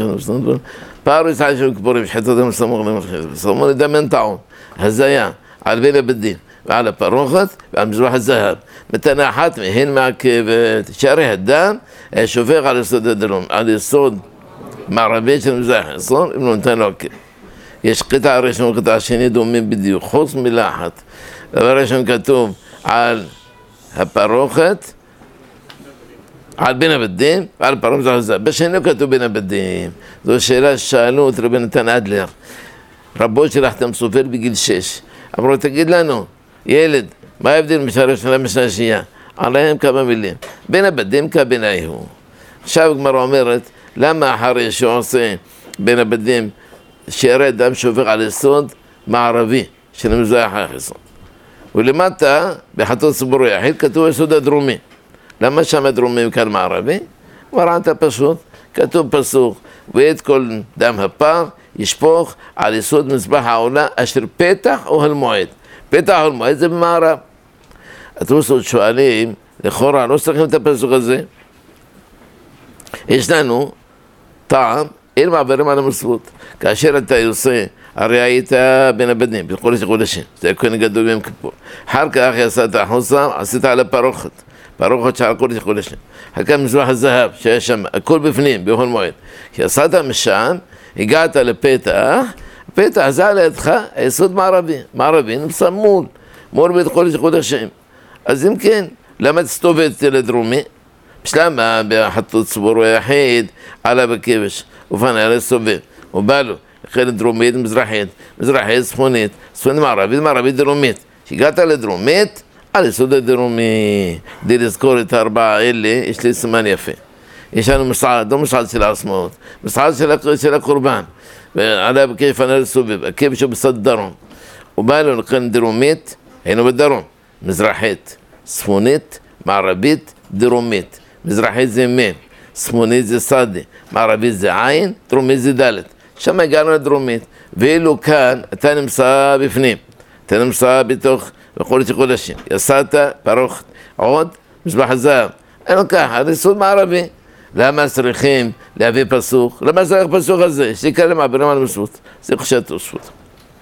פערו יצאה של כפורים, שחטות הם סמוך למחשב. סמוך לדמיין טעון. הזיה, על בין הבדין, ועל הפרוכת, ועל מזבח הזהב. מתנה אחת מהן מעכבת. שערי הדם, שופך על יסוד הדרום, על יסוד מערבי של מזבח החיסון, אם לא נתן לו עקב. יש קטע הראשון וקטע השני דומים בדיוק, חוץ מילה אחת. דבר ראשון כתוב על הפרוכת, על בין הבדים ועל פרוכת הזהב. בשני לא כתוב בין הבדים. זו שאלה ששאלו את רבי נתן אדלר. רבו שלחתם סופר בגיל 6. אמרו, תגיד לנו, ילד, מה ההבדל משנה ראשונה משנה השנייה? עליהם כמה מילים. בין הבדים כבינאי הוא. עכשיו הגמרא אומרת, למה אחרי שעושה בין הבדים שירי דם שופך על יסוד מערבי של מזבח החיסון? ולמטה, בחטות ציבור יחיד, כתוב יסוד הדרומי. למה שם הדרומי וכאן מערבי? מראת פשוט, כתוב פסוק, ואת כל דם הפר ישפוך על יסוד מזבח העולה אשר פתח אוהל מועד. פתח אוהל מועד זה במערב. התוספות שואלים, לכאורה לא צריכים את הפסוק הזה. יש לנו טעם, אין מעברים על המסוות. כאשר אתה עושה הרי היית בין הבנים, בקודש הקודשים, זה הכהן הגדול ביום כיפור. אחר כך יצאת החוצה, עשית על הפרוכת, פרוכת שעל קודש הקודשים. אחר כך מזבח הזהב, שהיה שם, הכל בפנים, בחול מועד. כשיצאת משם, הגעת לפתח, הפתח זה לידך היסוד מערבי, מערבי נמצא מול בית קודש הקודשים. אז אם כן, למה תסתובב לדרומי? בשלמה בחטות צבור היחיד, עלה בכבש, ופנה לסובב, ובא לו, חלק דרומית, מזרחית, מזרחית, צפונית, צפונית מערבית, מערבית דרומית. כשהגעת לדרומית, על יסוד הדרומי, כדי לזכור את הארבעה האלה, יש לי סימן יפה. יש לנו מסעד, לא מסעד של העצמאות, מסעד של הקורבן, ועלה בכבש, פנה לסובב, הכבש הוא בסד דרום. ובא לו, לכן דרומית, היינו בדרום, מזרחית, צפונית, מערבית, דרומית. מזרחית זה מ', צפונית זה סדי, מערבית זה עין, דרומית זה ד'. שם הגענו לדרומית, ואילו כאן אתה נמצא בפנים, אתה נמצא בתוך קודש הקודשים. יצאת פרוכת, עוד מזבח הזהב. אין ככה, הריסוד מערבי. למה צריכים להביא פסוק? למה צריך פסוק הזה? שיקרא למעברים על המסות. זה חושת תוספות.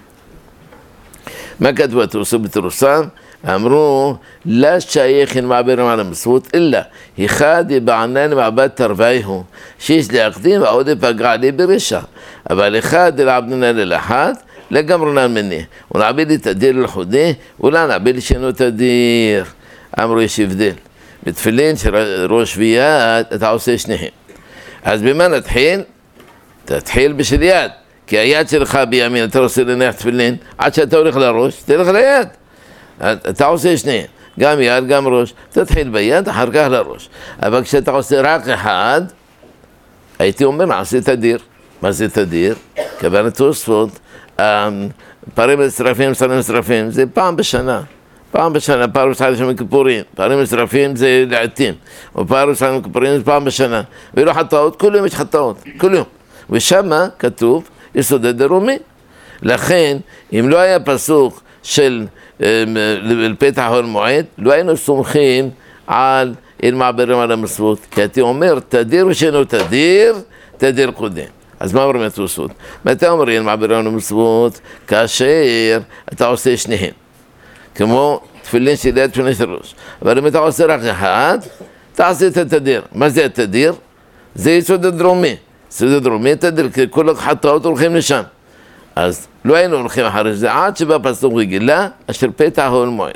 מה כתבו התוספות בתרוסם? אמרו, לא שייכין מעברים על המסות, אלא אחד יבענן מעבד תרוויהו, שיש להקדים ועוד יפגע לי ברשע. אבל אחד לעבדנה ללאחד, לגמרונן מני. ונעביד את הדיר לחודי, אולי נעביד שאינו תדיר. אמרו, יש הבדל. בתפילין של ראש ויד, אתה עושה שניהם. אז במה נתחיל? תתחיל בשל יד. כי היד שלך בימין, אתה רוצה לנח תפילין, עד שאתה הולך לראש, תלך ליד. אתה עושה שניהם, גם יד, גם ראש. תתחיל ביד, אחר כך לראש. אבל כשאתה עושה רק אחד, הייתי אומר, נעשה תדיר. מה זה תדיר? כוונה תוספות, פערים מצטרפים, סלים מצטרפים, זה פעם בשנה. פעם בשנה, פעם בשנה של כיפורים, פערים מצטרפים זה לעתים, ופעם בשנה כיפורים זה פעם בשנה. ולא חטאות, כל יום יש חטאות, כל יום. ושמה כתוב, יסוד הדרומי. לכן, אם לא היה פסוק של פתח חול מועד, לא היינו סומכים על אין מעברים על המסות. כי הייתי אומר, תדיר ושאינו תדיר, תדיר קודם. אז מה אומרים התוספות? מתי אומרים מעברים על המסות? כאשר אתה עושה שניהם. כמו תפילין של יד, תפילין של ראש. אבל אם אתה עושה רק אחד, תעשה את התדיר. מה זה התדיר? זה יסוד הדרומי. יסוד הדרומי תדיר, כי כל החטאות הולכים לשם. אז לא היינו הולכים אחרי זה, עד שבא פסוק רגילה, אשר פתח חול מועד.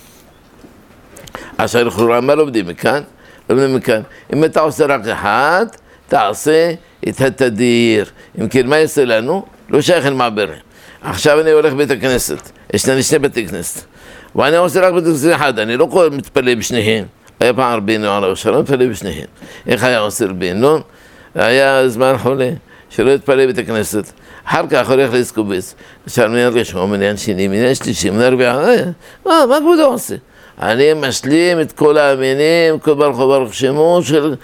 אשר לכאורה, מה לומדים מכאן? לומדים מכאן. אם אתה עושה רק אחד, תעשה את התדיר. אם כן, מה יעשה לנו? לא שייך אל מעברים. עכשיו אני הולך בית הכנסת. יש לנו שני בתי כנסת. ואני עושה רק בית כנסת אחד, אני לא מתפלא בשניהם. היה פעם רבינו על השלום, מתפלא בשניהם. איך היה עושה רבינו? היה זמן חולה, שלא יתפלא בית הכנסת. אחר כך הולך להסקובץ, עכשיו מניין ראשון, מניין שני, מניין שלישי, מניין רביעה, מה כבודו עושה? אני משלים את כל המינים, כל ברוך שמו,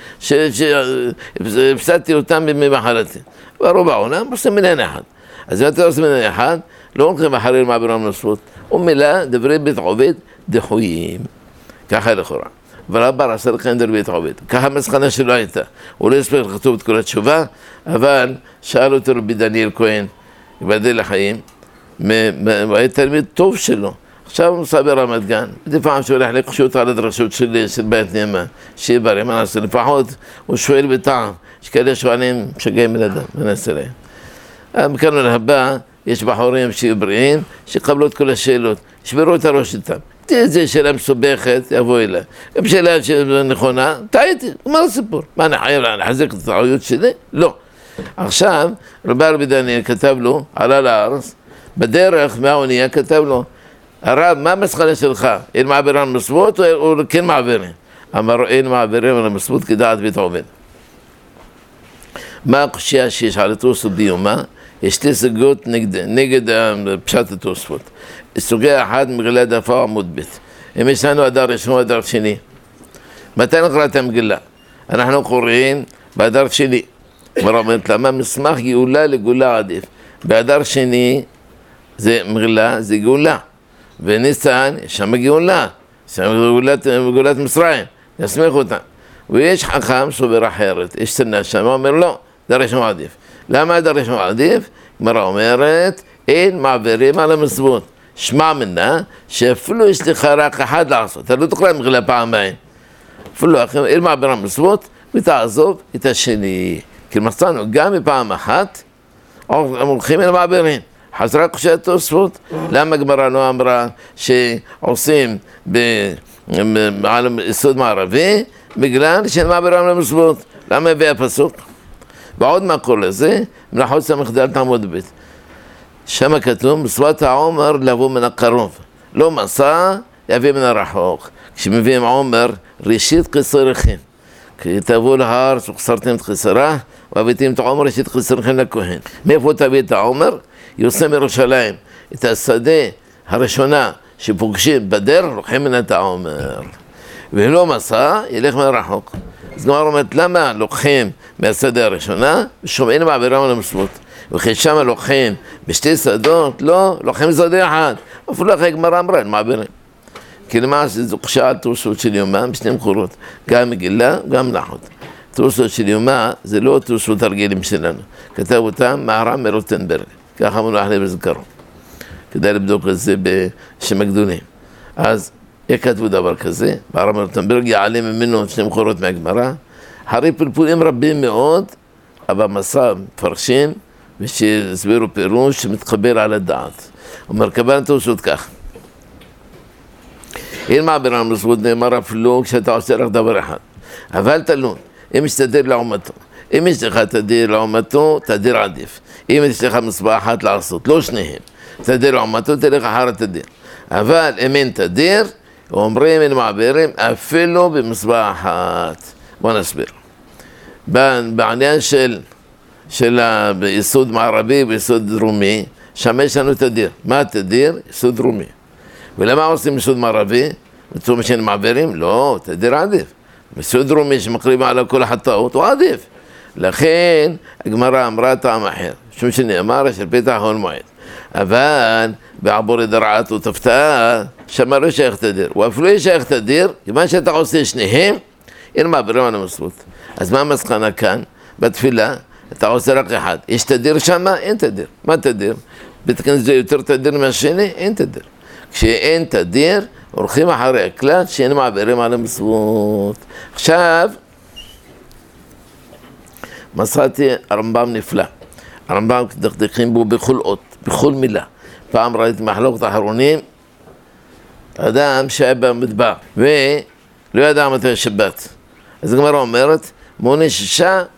שהפסדתי אותם בימי מחלתי. ברוב העולם, עושה מניין אחד. אז אם אתה עושה מניין אחד, לא הולכים אחרי מעברם נוספות, ומילה דברי בית עובד דחויים. ככה לכאורה. ורבר עשה לכם דבר בית עובד. ככה המסקנה שלו הייתה. הוא לא הספיק לכתוב את כל התשובה, אבל שאל אותו רבי דניאל כהן, ייבדל לחיים, הוא היה תלמיד טוב שלו. עכשיו הוא נוסע ברמת גן, מדי פעם שהוא הולך לקשוט על הדרשות של בית נאמן, שיהיה בריא, מה נעשה? לפחות הוא שואל בטעם, יש כאלה שואלים משגעים בן אדם, מה נעשה להם? מכאן להבא, יש בחורים שיהיו בריאים, שיקבלו את כל השאלות, ישברו את הראש איתם. זו שאלה מסובכת, יבוא אליה. אם שאלה נכונה, טעיתי, מה הסיפור? מה, אני חייב לחזק את הטעויות שלי? לא. עכשיו, רבי דניאל כתב לו, עלה לארץ, בדרך מהאונייה כתב לו, הרב, מה המסקנה שלך? אין מעברים על המסוות או כן מעברים? אמר, אין מעברים על המסוות כדעת בית עובד. מה הקושיה שיש על התוספות ביומה? יש שתי סוגיות נגד פשט התוספות. סוגיה אחת מגילה דף עמוד ב'. אם יש לנו אדר ראשון ואדר שני. מתי נקרא את המגילה? אנחנו קוראים באדר שני. כבר אומרת למה מסמך גאולה לגאולה עדיף. באדר שני זה מגילה, זה גאולה. וניסן, יש שם גאולה. שם גאולת מצרים. נסמך אותה. ויש חכם סובר אחרת. יש סנה שם, אומר לא, אדר ראשון עדיף. למה אדר ראשון עדיף? גמרא אומרת, אין מעבירים על המסוות. שמע מנה, שאפילו יש לך רק אחד לעשות, אתה לא תוכל למגלה פעמיים. אפילו אין מעביר על המסוות, ותעזוב את השני. כי מצאנו גם בפעם אחת, הם הולכים אל מעבירים. חזרה קושי התוספות, למה הגמרא לא אמרה שעושים על יסוד מערבי? בגלל שאין מעבירים על המסוות. למה הביא הפסוק? ועוד מקור לזה, מלאכות סמ"ד עמוד ב'. שם כתוב, מצוות העומר לבוא מן הקרוב. לא מסע, יביא מן הרחוק. כשמביאים עומר, ראשית קיסריכם. כי תבואו להר, וקסרתם את קיסרה, והבאתם את העומר, ראשית קיסריכם לכהן. מאיפה תביא את העומר? יוצא מירושלים. את השדה הראשונה שפוגשים בדרך, לוקחים מן את העומר. ולא מסע, ילך מן הרחוק. אז גמרא אומרת, למה לוקחים מהשדה הראשונה? ושומעים מעבירים על המסוות. וכי שם לוקחים בשתי שדות, לא, לוקחים שדה אחד. אפילו אחרי גמרא אמרה, הם מעבירים. כי למעשה זו קשה על תורסות של יומא בשני מקורות, גם מגילה, גם מלאכות. תורסות של יומא זה לא תורסות הרגילים שלנו. כתב אותם מהר"ם מרוטנברג, ככה מונח לי בזכרו. כדאי לבדוק את זה בשם הגדולים. אז איך כתבו דבר כזה? מהר"ם מרוטנברג יעלה ממנו שני מקורות מהגמרא, אחרי פלפולים רבים מאוד, אבל מסע מפרשים, ושהסבירו פירוש שמתחבר על הדעת. אומר, כוון תורסות כך. אין מעביר על המסוות נאמר אפילו כשאתה עושה רק דבר אחד. אבל תלוי, אם יש תדיר לעומתו. אם יש לך תדיר לעומתו, תדיר עדיף. אם יש לך מצווה אחת לעשות, לא שניהם. תדיר לעומתו, תלך אחר התדיר. אבל אם אין תדיר, אומרים אין מעבירים אפילו במצווה אחת. בואו נסביר. בעניין של יסוד מערבי ויסוד דרומי, שם יש לנו תדיר. מה התדיר? יסוד דרומי. ולמה עושים יסוד מערבי? מצאו משנה מעבירים? לא, תדיר עדיף. יסוד דרומי שמקריבים על כל החטאות, הוא עדיף. לכן הגמרא אמרה טעם אחר, שום שנאמר של פתח כל מועד. אבל בעבור דרעת ותפתעה, שמה לא שייך תדיר. ואפילו יש שייך תדיר, כיוון שאתה עושה שניהם, אין מעבירים על המסוות. אז מה המסקנה כאן? בתפילה, אתה עושה רק אחד. יש תדיר שמה? אין תדיר. מה תדיר? בית כנסת זה יותר תדיר מהשני? אין תדיר. כשאין תדיר, הולכים אחרי הכלל שאין מעבירים על המסוות. עכשיו, מצאתי הרמב"ם נפלא. הרמב"ם דקדקים בו בכל אות, בכל מילה. פעם ראיתי מחלוקת האחרונים, אדם שהיה במדבר, ולא ידע מתי שבת. אז הגמרא אומרת, מונה 6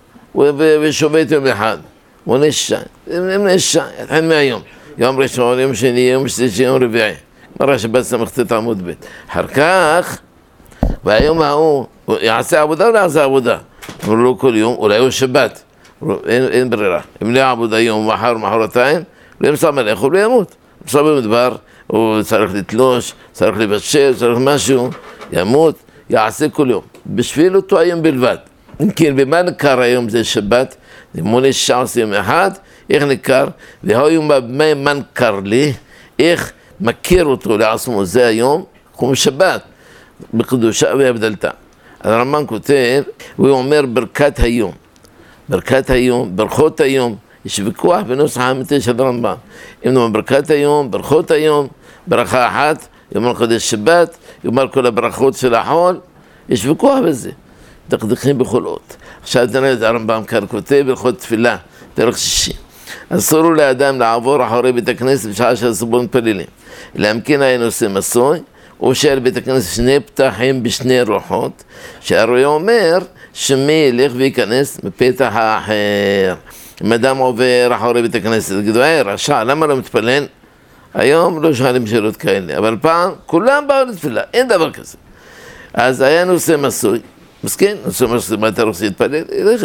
ושובת יום אחד. מונה 6, יתחיל מהיום. יום ראשון, יום שני, יום שלישי, יום רביעי. מראה שבת סמכת עמוד ב'. אחר כך, והיום ההוא, יעשה עבודה או לא יעשה עבודה? אמרו לו כל יום, אולי הוא שבת. אין ברירה. אם לא יעבוד היום, מחר ומחרתיים, לא ימצא מלך, הוא לא ימות. בסוף במדבר, הוא צריך לתלוש, צריך לבשל, צריך משהו, ימות, יעשה כל יום. בשביל אותו היום בלבד. אם כן, במה נקר היום זה שבת? מונה 6 עושים אחד, איך נקר? והיום מה נקר לי? איך מכיר אותו לעצמו, זה היום, כמו שבת, בקדושה והבדלתה. הרמב"ם כותב, הוא אומר ברכת היום. ברכת היום, ברכות היום, יש ויכוח בנוסח האמיתי של הרמב"ם. אם נאמר ברכת היום, ברכות היום, ברכה אחת, יאמר קדש שבת, יאמר כל הברכות של החול, יש ויכוח בזה. דקדקים בכל אות. עכשיו תראה את הרמב"ם כאן כותב ברכות תפילה, דרך 6. אסור לאדם לעבור אחרי בית הכנסת בשעה שהציבור מתפללים. להמכין היה נושא מסוי, או שעל בית הכנסת 2 פתחים בשני רוחות, שהרי אומר שמי ילך וייכנס מפתח האחר. אם אדם עובר אחרי בית הכנסת, תגידו, רשע, למה לא מתפלל? היום לא שואלים שאלות כאלה, אבל פעם כולם באו לתפילה, אין דבר כזה. אז היה נושא מסוי, מסכן, נושא מסוי, מה אתה רוצה להתפלל?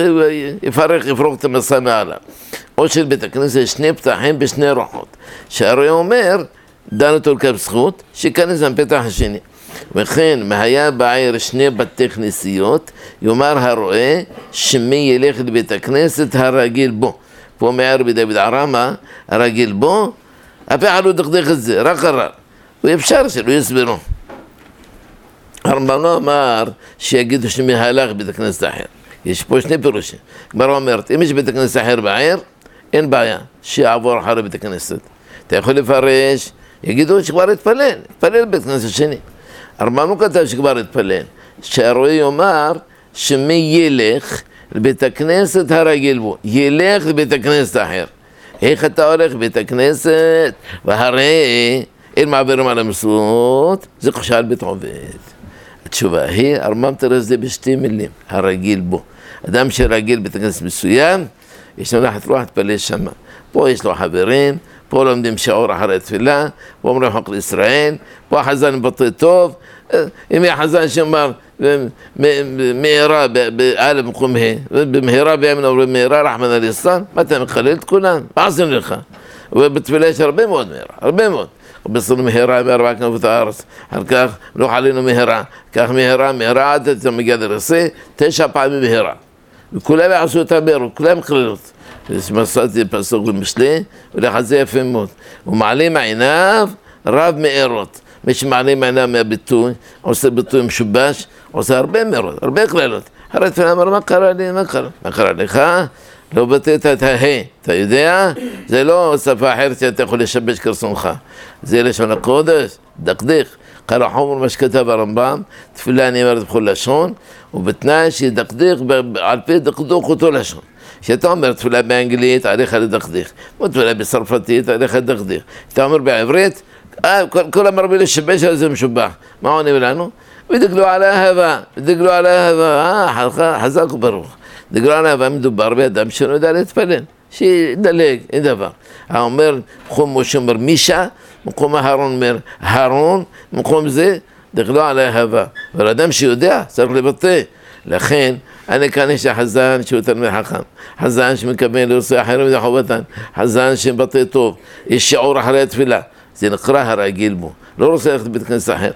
יפרוק את המסע מעלה. או של בית הכנסת 2 פתחים בשני רוחות, שהרי אומר, דן אותו לקב זכות, שיכנס מהפתח השני. וכן, היה בעיר 2 בתי כנסיות, יאמר הרואה, שמי ילך לבית הכנסת הרגיל בו. פה מעיר בדוד ערמה, הרגיל בו, אף אחד לא דקדק את זה, רק הרע. ואפשר שלא יסברו. הרמב"ם לא אמר שיגידו שמי הלך בית הכנסת אחר. יש פה 2 פירושים. גמרא אומרת, אם יש בית הכנסת אחר בעיר, אין בעיה, שיעבור אחרי בית הכנסת. אתה יכול לפרש, יגידו שכבר התפלל בית כנסת שני. הרמב"ם לא כתב שכבר התפלל, שהרואי יאמר שמי ילך לבית הכנסת הרגיל בו, ילך לבית הכנסת אחר. איך אתה הולך לבית הכנסת? והרי אין מעברים על המסורות, זה חושל בית עובד. התשובה היא, הרמב"ם תראה זה בשתי מילים, הרגיל בו. אדם שרגיל בית הכנסת מסוים, יש לו נחת רוח להתפלל שמה. פה יש לו חברים, פה לומדים שיעור אחרי תפילה, פה אומרים חוק לישראל, פה החזן בטא טוב, אם יהיה חזן שאומר מהירה באלף מקום ה' ובמהירה בימין אומרים מהירה רחמנא ליצלן, מה אתה מחלל את כולם? מה עשינו לך? ובתפילה יש הרבה מאוד מהירה, הרבה מאוד. ובסנו מהירה בארבע כנפות הארץ, אחר כך לא חלינו מהירה, כך מהירה עד אתה מגיע לרסה, 9 פעמים מהירה. וכולם יעשו את המהירה, כולם חללות. מצאתי פסוק במשלי, ולכן זה יפה מאוד. הוא מעלים עיניו רב מארות. מי שמעלים עיניו מהביטוי, עושה ביטוי משובש, עושה הרבה מארות, הרבה כללות. אחרי תפילה אמר, מה קרה לי? מה קרה לך? לא בטאת את ההי, אתה יודע? זה לא שפה אחרת שאתה יכול לשבש כרצונך. זה לשון הקודש, דקדק. קל וחומר מה שכתב הרמב"ם, תפילה נאמרת בכל לשון, ובתנאי שידקדק על פי דקדוק אותו לשון. כשאתה אומר תפילה באנגלית, עליך לדקדק. תפילה בצרפתית, עליך לדקדק. אתה אומר בעברית, כל המרבה לשבש על זה משובח. מה עונים לנו? ודגלו על האהבה, ודגלו על האהבה, חזק וברוך. דגלו על האהבה מדובר באדם שלא יודע להתפלל, שידלג, אין דבר. האומר, מקום משה אומר מישה, מקום אהרון אומר אהרון, מקום זה, דגלו על האהבה. אבל אדם שיודע, צריך לבטא. לכן, אני כאן יש החזן שהוא תלמיד חכם, חזן שמקבל לעושה אחרים וזה חובתן, חזן שמבטא טוב, יש שיעור אחרי התפילה, זה נקרא הרגיל בו, לא רוצה ללכת לבית כנסת אחר.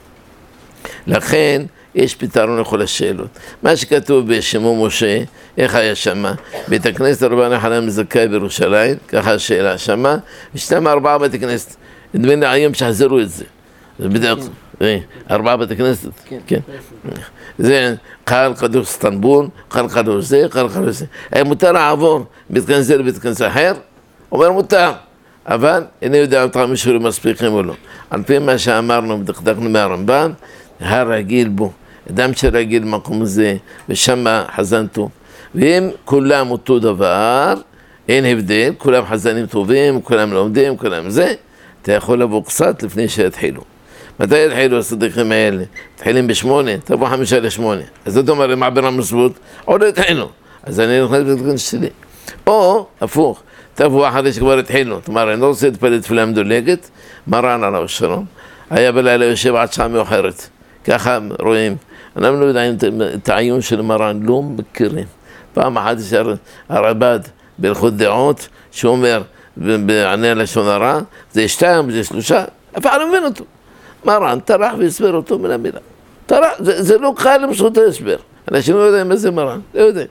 לכן, יש פתרון לכל השאלות. מה שכתוב בשמו משה, איך היה שמה? בית הכנסת רבן יוחנן זכאי בירושלים, ככה השאלה שמה, ושתם 4 בתי כנסת. נדמה לי היום שחזרו את זה. זה בדיוק, 4 בתי כנסת. כן. זה קהל קדוש סטנבול, קהל קדוש זה, קהל קדוש זה. היה מותר לעבור בית כנסת זה לבית כנסת אחר? אומר מותר. אבל איני יודע אם תראה משהו מספיקים או לא. על פי מה שאמרנו, דקדקנו מהרמב"ם, הרגיל בו, אדם שרגיל במקום הזה, ושם חזן טוב. ואם כולם אותו דבר, אין הבדל, כולם חזנים טובים, כולם לומדים, כולם זה, אתה יכול לבוא קצת לפני שיתחילו. מתי יתחילו הסדקים האלה? תחילים ב8, תבוא 5-8. אז זאת אומרת, מעבר המסבות, עוד לא יתחילו. אז אני נכנס בדקן שלי. או, הפוך, תבוא אחרי שכבר התחילו. זאת אומרת, אני לא רוצה להתפלל תפילה מדולגת, מרן עליו השלום. היה בלילה יושב עד שעה מאוחרת. ככה רואים. אנחנו לא יודעים את העיון של מרן, לא מכירים. פעם אחת יש הרב"ד בהלכות דעות, שאומר, בענה לשון הרע, זה 2, זה 3, אף אחד לא מבין אותו. מרן טרח והסבר אותו מן המילה. טרח, זה לא קל למשוך את ההסבר. אנשים לא יודעים מה זה מרן, לא יודעים.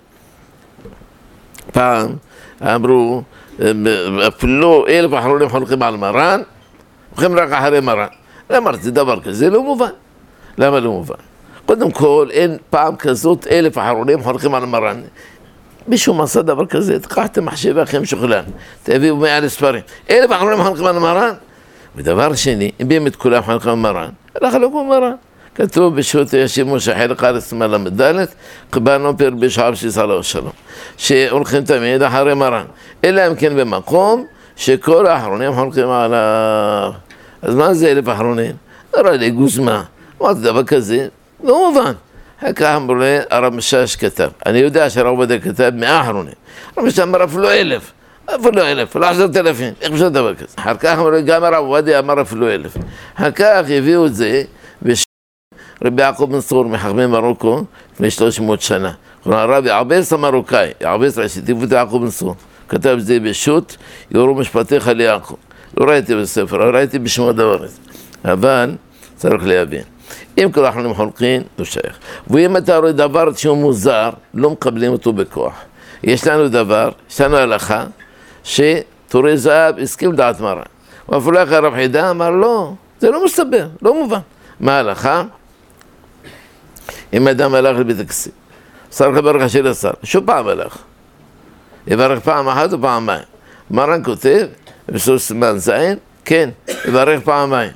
פעם אמרו, אפילו 1,000 אחרונים חולקים על מרן, הולכים רק אחרי מרן. אמרתי, זה דבר כזה, זה לא מובן. למה לא מובן? קודם כל, אין פעם כזאת 1,000 אחרונים חולקים על מרן. מישהו מעשה דבר כזה, תקחתם מחשבי אחים שוכלן, תביאו 100 ספרים. 1,000 אחרונים חולקים על מרן. ודבר שני, אם באמת כולם חולקים על מרן, הלכה לא כמו מרן. כתוב בשו"ת ישימו שחלק ארץ מל"ד, קבלנו פר בשער שיסעלה ושלום, שהולכים תמיד אחרי מרן. אלא אם כן במקום שכל האחרונים חולקים עליו. אז מה זה 1,000 אחרונים? נראה לי גוזמה. אמרתי דבר כזה, לא מובן. כך אמרו לי, הרב משאש כתב. אני יודע שהרב עובדיה כתב 100 אחרונים. הרב משאש אמר אפילו 1,000. אפילו 1,000, לא 10,000. איך אפשר דבר כזה? אחר כך אמרו לי, גם הרב עובדיה אמר אפילו 1,000. אחר כך הביאו את זה, רבי יעקב בן צור מחכמי מרוקו, לפני 300 שנה. הרב יעבס המרוקאי, יעבס שטיפו את יעקב בן צור. כתב את זה בשו"ת, יורו משפטיך ליעקב. לא ראיתי בספר, ראיתי בשמו דבר הזה. אבל צריך להבין. אם כל האחרונים חולקים, לא שייך. ואם אתה רואה דבר שהוא מוזר, לא מקבלים אותו בכוח. יש לנו דבר, יש לנו הלכה, שתורי זהב הסכים לדעת מרן. ואפילו לך הרב חידה אמר, לא, זה לא מסתבר, לא מובן. מה ההלכה? אם אדם הלך לבית הכסף, שר ברכה של השר, שוב פעם הלך. יברך פעם אחת או פעמיים. מרן כותב, בסוף סימן זין, כן, לברך פעמיים.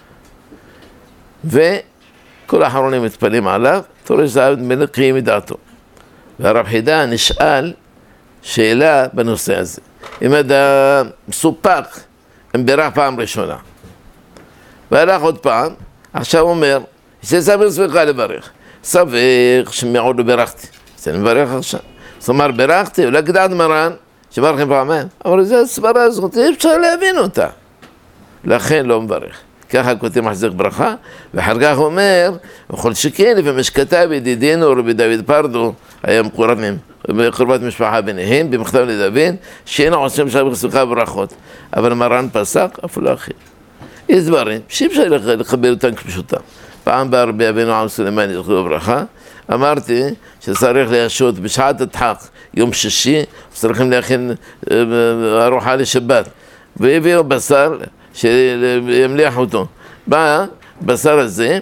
וכל האחרונים מתפלים עליו, תורה שזה מנקי מדעתו. והרב חידה נשאל שאלה בנושא הזה. אם אדם מסופק, אם בירך פעם ראשונה, והלך עוד פעם, עכשיו הוא אומר, שסביר סביכה לברך. סביר שמעוד לא בירכתי. אז אני מברך עכשיו. זאת אומרת, בירכתי, אולי כדעת מרן, שברכם פעמיים. אבל זו הסברה הזאת, אי אפשר להבין אותה. לכן לא מברך. ככה כותב מחזיק ברכה, ואחר כך אומר, וכל שכן, לפעמים שכתב ידידינו רבי דוד פרדו, היה מקורבים, בקרבת משפחה ביניהם, במכתב לדוד, שאינו עושים שם סוכה ברכות. אבל מרן פסק, אף לא אחר. יש דברים שאי אפשר לחבר אותם כפשוטם. פעם בא רבי אבינו עם סולימאני, זכרו לברכה, אמרתי שצריך להשעות בשעת הדחק, יום שישי, צריכים להכין ארוחה לשבת, והביאו בשר שימליח אותו. בא בשר הזה,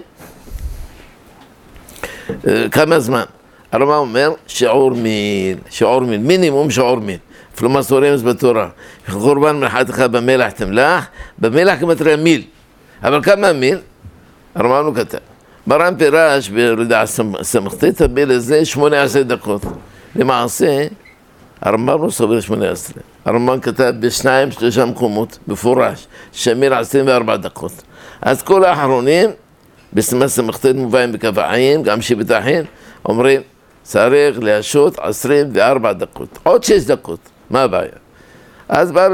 כמה זמן? הרמב"ם אומר שיעור מיל, מינימום שיעור מיל. אפילו מסורים זה בתורה. קורבן מלאכתך במלח תמלח, במלח כמטרה מיל. אבל כמה מיל? הרמב"ם לא כתב. מרן פירש ברדע סמכתית המיל הזה 18 דקות. למעשה, הרמב"ם לא סובר 18. הרמב"ם כתב ב2-3 מקומות, מפורש, שמיל 24 דקות. אז כל האחרונים, בסימן סמכתית מובאים בקבעים, גם שבתחין, אומרים, צריך להשעות 24 דקות, עוד 6 דקות, מה הבעיה? אז בא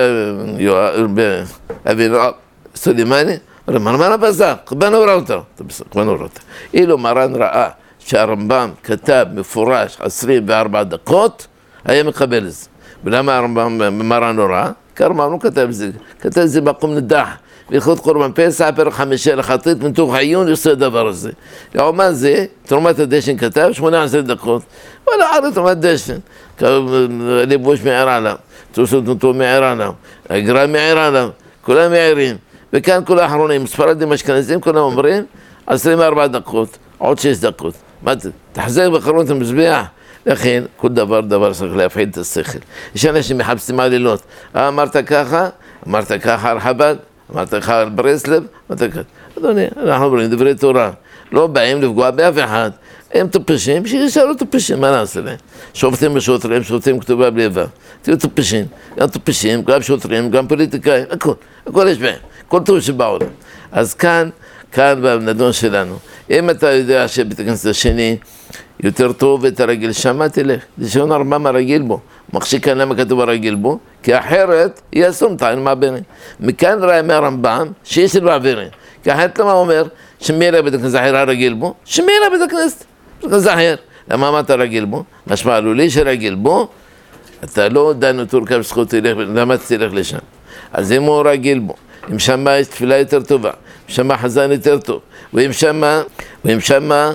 אבינו סולימאני, אומר, מרן הבזק, כבנו ראותה, אילו מרן ראה שהרמב"ם כתב מפורש 24 דקות, היה מקבל את זה. ולמה מרן לא ראה? כי הרמב"ם לא כתב את זה, כתב את זה במקום נידח. בהלכות קורבן פסח, פרק 5 לחטאת, מתוך העיון יעשה הדבר הזה. לעומת זה, תרומת הדשן כתב 18 דקות. וואלה, עד תרומת דשן. ליבוש מעיר עליו, תרסות נטו מעיר עליו, הגרם מעיר עליו, כולם מעירים. וכאן כל האחרונים, ספרדים אשכנזים, כולם אומרים 24 דקות, עוד 6 דקות. תחזק בחרון את המזבח. לכן, כל דבר צריך להפחיד את השכל. יש אנשים מחפשים עלילות. אמרת ככה על חב"ד, אמרת ככה על ברסלב, אמרת ככה. אדוני, אנחנו אומרים דברי תורה. לא באים לפגוע באף אחד. הם טופשים, שישארו טופשים, מה נעשה להם? שופטים ושוטרים, שופטים כתובה בלי איבה. תהיו טופשים, גם שוטרים, גם פוליטיקאים, הכל יש בהם. כל טוב שבעולם. אז כאן בנדון שלנו, אם אתה יודע שבית הכנסת השני יותר טוב ואת הרגיל שמה תלך, זה שאין הרמב"ם הרגיל בו, מחשיק כאן למה כתוב הרגיל בו, כי אחרת יעשו מתאים מעבירים. מכאן ראה מהרמב"ם שיש לו מעבירים, כי אחרת למה אומר שמילא בית הכנסת אחר הרגיל בו, שמילא בית הכנסת אחר, למה אמרת הרגיל בו? משמע לו לי שרגיל בו, אתה לא דנו תורכב זכות תלך, למה תלך לשם? אז אם הוא רגיל בו, אם שמה יש תפילה יותר טובה, אם שמה חזן יותר טוב, ואם שמה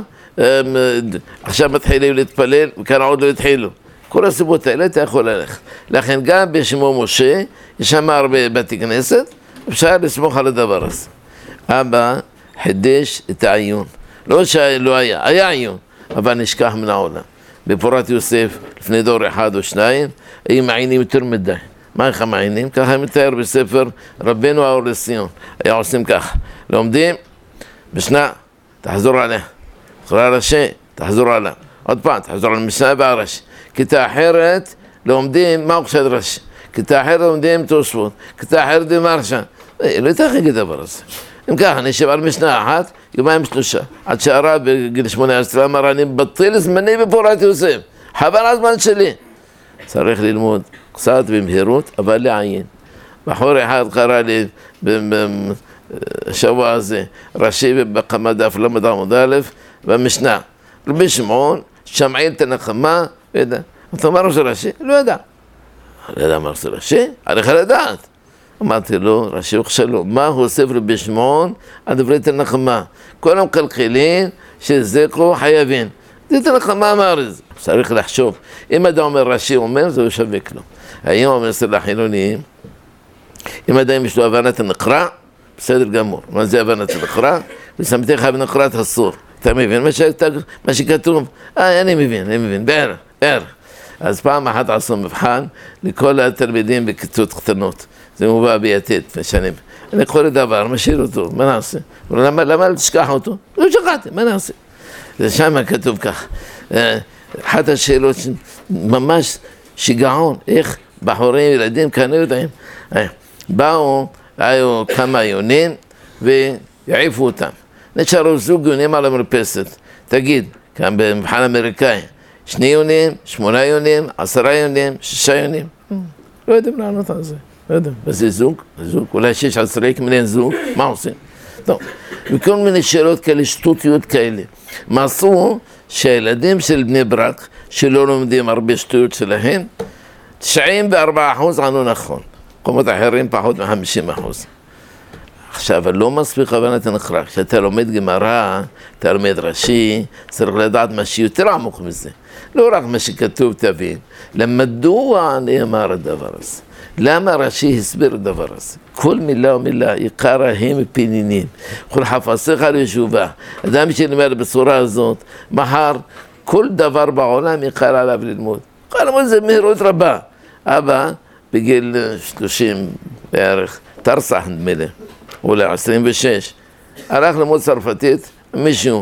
עכשיו מתחילים להתפלל, וכאן עוד לא התחילו. כל הסיבות האלה אתה יכול ללכת. לכן גם בשמו משה, יש שם הרבה בתי כנסת, אפשר לסמוך על הדבר הזה. אבא חידש את העיון. לא שלא היה עיון, אבל נשכח מן העולם. בפורת יוסף, לפני דור 1 או 2, היו מעיינים יותר מדי. מה איך המעיינים? ככה מתאר בספר רבנו האור לציון. היה עושים ככה. לומדים, בשנה, תחזור עליה. אחרי הרש"י, תחזור עליו. עוד פעם, תחזור על משנה והרש"י. כיתה אחרת, לומדים מה הוא חשד רש"י. כיתה אחרת לומדים תוספות. כיתה אחרת דמרשה. לא יתכן כדבר הזה. אם ככה, נשב על משנה אחת, 2-3. עד שהרב בגיל 18 אמר, אני בטל זמני בפורת יוסף. חבל הזמן שלי. צריך ללמוד קצת במהירות, אבל לעיין. בחור אחד קרא לי בשבוע הזה, רש"י בכמה דף למד עמוד א' במשנה. רבי שמעון, שמעאל את הנחמה, וידע. אתה אומר שזה רש"י? לא ידע. לא ידע מה זה רש"י? עליך לדעת. אמרתי לו, רש"י וכשלו, מה הוא אוסף רבי שמעון על דברי את הנחמה? כל המקלקלים שזכו חייבים. זה את הנחמה אמר את זה. צריך לחשוב. אם אדם אומר רש"י אומר, זה ישווק לו. היום אומר אצל החילונים, אם אדם יש לו הבנת הנקרא, בסדר גמור. מה זה הבנת הנקרא? ושמתי לך בנקרת הסור. אתה מבין מה שכתוב? אני מבין, בערך. אז פעם אחת עשו מבחן לכל התלמידים בכיתות קטנות. זה מובא ביתד בשנים. אני קורא לדבר, משאיר אותו, מה נעשה? למה לא תשכח אותו? לא שכחתי, מה נעשה? זה שם כתוב כך. אחת השאלות ממש שיגעון, איך בחורים, ילדים כאן יודעים. באו, היו כמה יונים ויעיפו אותם. נשארו זוג יונים על המרפסת. תגיד, כאן במבחן אמריקאי, 2 יונים, 8 יונים, 10 יונים, 6 יונים. לא יודעים לענות על זה. לא יודע, וזה זוג, אולי 16 כמיני זוג, מה עושים? טוב, וכל מיני שאלות כאלה, שטותיות כאלה. מה עשו שהילדים של בני ברק, שלא לומדים הרבה שטויות שלהם, 94% ענו נכון, מקומות אחרים פחות מ-50%. עכשיו, לא מספיק הבנת הנחרח, כשאתה לומד גמרא, אתה לומד רש"י, צריך לדעת מה שיותר עמוק מזה. לא רק מה שכתוב תבין, למדוע נאמר הדבר הזה. למה רש"י הסביר הדבר הזה? כל מילה ומילה, עיקר הם פנינים. כל חפשיך לישובה. אדם שנלמד בצורה הזאת, מחר כל דבר בעולם יקר עליו ללמוד. יכול ללמוד זה מהירות רבה. אבא, בגיל 30 בערך, תרסח נדמה לי, אולי 26, הלך ללמוד צרפתית, מישהו,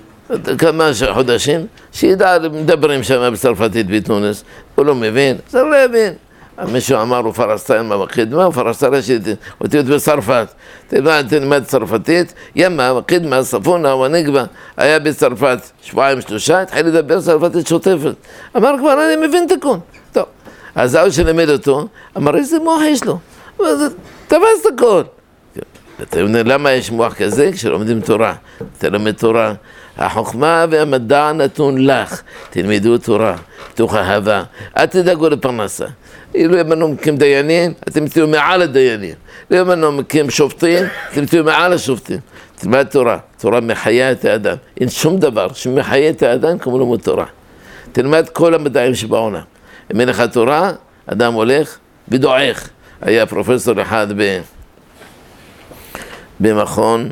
כמה חודשים, שידע, מדברים שם בצרפתית בתוניס, הוא לא מבין, זה לא יבין. מישהו אמר הוא פלסטיין בקדמה, הוא פלסטיין אותיות בצרפת. תלמד צרפתית, ימה, בקדמה, צפונה ונגבה, היה בצרפת 2-3 שבועות, התחיל לדבר צרפתית שוטפת. אמר כבר אני מבין תיקון. טוב, אז הוא שלמד אותו, אמר איזה מוח יש לו? תפס את הכל. אתה יודע למה יש מוח כזה? כשלומדים תורה, אתה לומד תורה, החוכמה והמדע נתון לך, תלמדו תורה, תוך אהבה, אל תדאגו לפרנסה. לא ימנו מקים דיינים, אתם תהיו מעל הדיינים. לא ימנו מקים שופטים, אתם תהיו מעל השופטים. תלמד תורה, תורה מחיה את האדם. אין שום דבר שמחיה את האדם כמו ללמוד תורה. תלמד כל המדעים שבעולם. אם אין לך תורה, אדם הולך ודועך. היה פרופסור אחד במכון,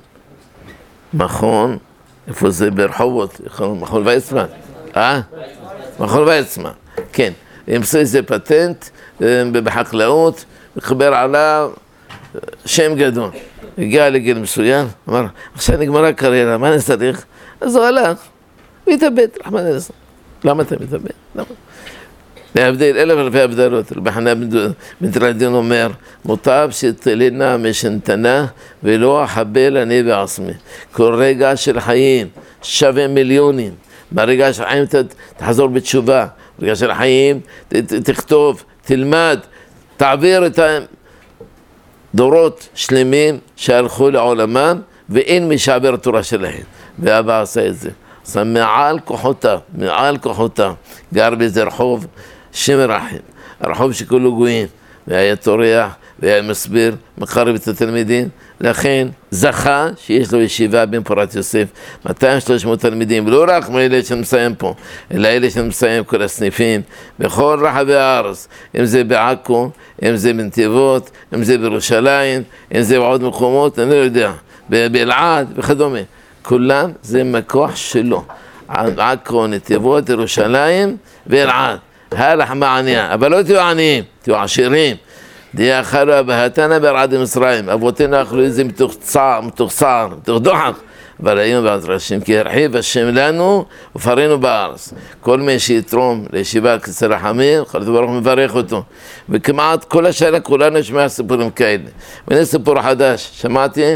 איפה זה? ברחובות, מכון ויצמן. מכון ויצמן, כן. ימצא איזה פטנט בחקלאות, וחבר עליו שם גדול. הגיע לגיל מסוים, אמר, עכשיו נגמרה הקריירה, מה נצטרך? אז הוא הלך, והתאבד, רחמנא ליצלן. למה אתה מתאבד? למה? להבדיל, אלף הבדלות. רבי חנניה בן תרדיון אומר, מוטב שתלינה משנתנה ולא אחבל אני בעצמי. כל רגע של חיים שווה מיליונים. ברגע של חיים תחזור בתשובה. ברגע של חיים תכתוב, תלמד, תעביר את הדורות שלמים שהלכו לעולמם ואין מי שעבר התורה שלהם. ואבא עשה את זה. עשה מעל כוחותיו, גר באיזה רחוב שם רחם, הרחוב שכולו גויים, והיה טורח, והיה מסביר, מקרב את התלמידים, לכן זכה שיש לו ישיבה בן פורת יוסף, 200-300 תלמידים, לא רק מאלה שמסיים פה, אלא אלה שמסיים כל הסניפים, בכל רחבי הארץ, אם זה בעכו, אם זה בנתיבות, אם זה בירושלים, אם זה בעוד מקומות, אני לא יודע, באלעד וכדומה. כולם זה מכוח שלו, עכו, נתיבות, ירושלים ואלעד. הלך מעניין, אבל לא תהיו עניים, תהיו עשירים. די אכלו אבהתנו בארעד מצרים, אבותינו אכלו את זה מתוך צער, מתוך דוחק. אבל היום בעזרת השם, כי הרחיב השם לנו ופרינו בארץ. כל מי שיתרום לישיבה כסר החמיר, חלק ברוך מברך אותו. וכמעט כל השאלה כולנו נשמע סיפורים כאלה. והנה סיפור חדש, שמעתי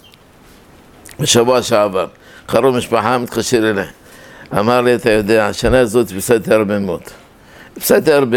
בשבוע שעבר, קרוב משפחה מתקשר אליי. אמר לי, אתה יודע, השנה הזאת הפסדתי הרבה מאוד. הפסדתי הרבה.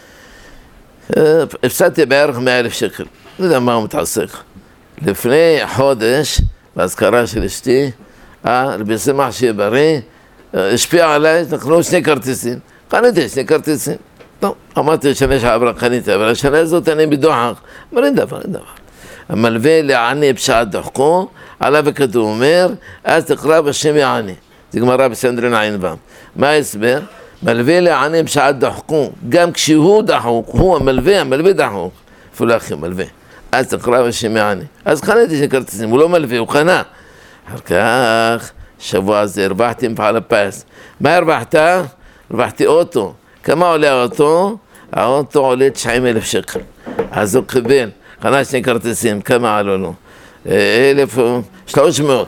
הפסדתי בערך 100,000 שקל. לא יודע מה הוא מתעסק. לפני חודש, בהזכרה של אשתי, רבי שמח שיהיה בריא, השפיע עליי, נקנו 2 כרטיסים. קניתי 2 כרטיסים. טוב, אמרתי שנה שעברה קניתי, אבל השנה הזאת אני בדוחק. אבל אין דבר. המלווה לעני פשעת דוחקו, עליו הכתוב אומר, אז תקרא בשם יעני. זה גמרא בסנהדרין ע"ו. מה ההסבר? מלווה לעני פשעת דוחקו, גם כשהוא דחוק, הוא המלווה דחוק. אפילו אחי מלווה. אז תקרא בשם יעני. אז קניתי 2 כרטיסים, הוא לא מלווה, הוא קנה. אחר כך, שבוע הזה הרווחתי מפעל הפיס. מה הרווחת? הרווחתי אוטו. כמה עולה האוטו? האוטו עולה 90,000 שקל. אז הוא קיבל קנה 2 כרטיסים, כמה עלו לו? 1,300,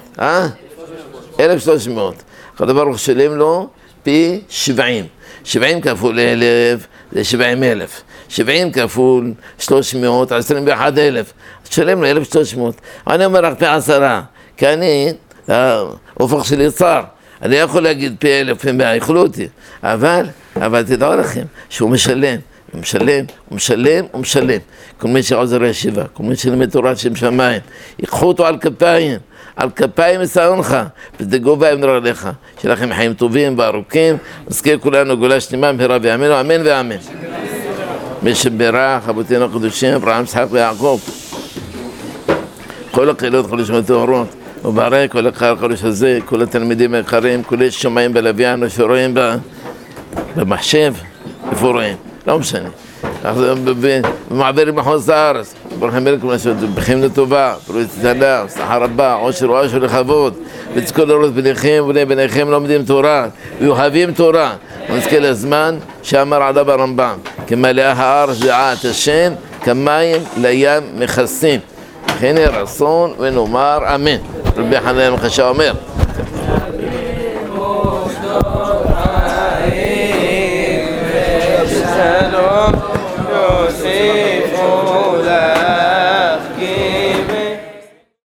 1,300. הקדוש ברוך הוא שילם לו פי 70. 70 כפול 1,000 זה 70,000. 70 כפול 300, 21,000. תשלם לו 1,300. אני אומר רק פי 10, כי אני, האופך שלי צר. אני יכול להגיד פי 1,000, פי 100, יכלו אותי. אבל תדעו לכם שהוא משלם. הוא משלם. כל מי שעוזר ישיבה, כל מי שלמד תורה שם שמיים, ייקחו אותו על כפיים יסעונך, ותדאגו בהם נראה שיהיה לכם חיים טובים וארוכים, נזכיר כולנו גאולה שלמה במהרה בימינו, אמן ואמן. מי שברך אבותינו הקדושים, אברהם, יצחק ויעקב, כל הקהילות חודשים הטהורות, וברק כל הקהל החודש הזה, כל התלמידים היקרים, כל שומעים בלוויין ושרואים במחשב, איפה רואים? לא משנה. אנחנו במעברים מחוז הארץ, ברוכים מלכם בחיים לטובה, בריאות קטנה, הצלחה רבה, עושר לכבוד, ותזכו לראות בניכם ובני בניכם לומדים תורה, ואוהבים תורה. ונזכה לזמן שאמר עדה ברמב"ם, כמלאה הארץ דעת השם, כמים לים מכסים. כן יהיה רצון ונאמר אמן. רבי חנן מחשה אומר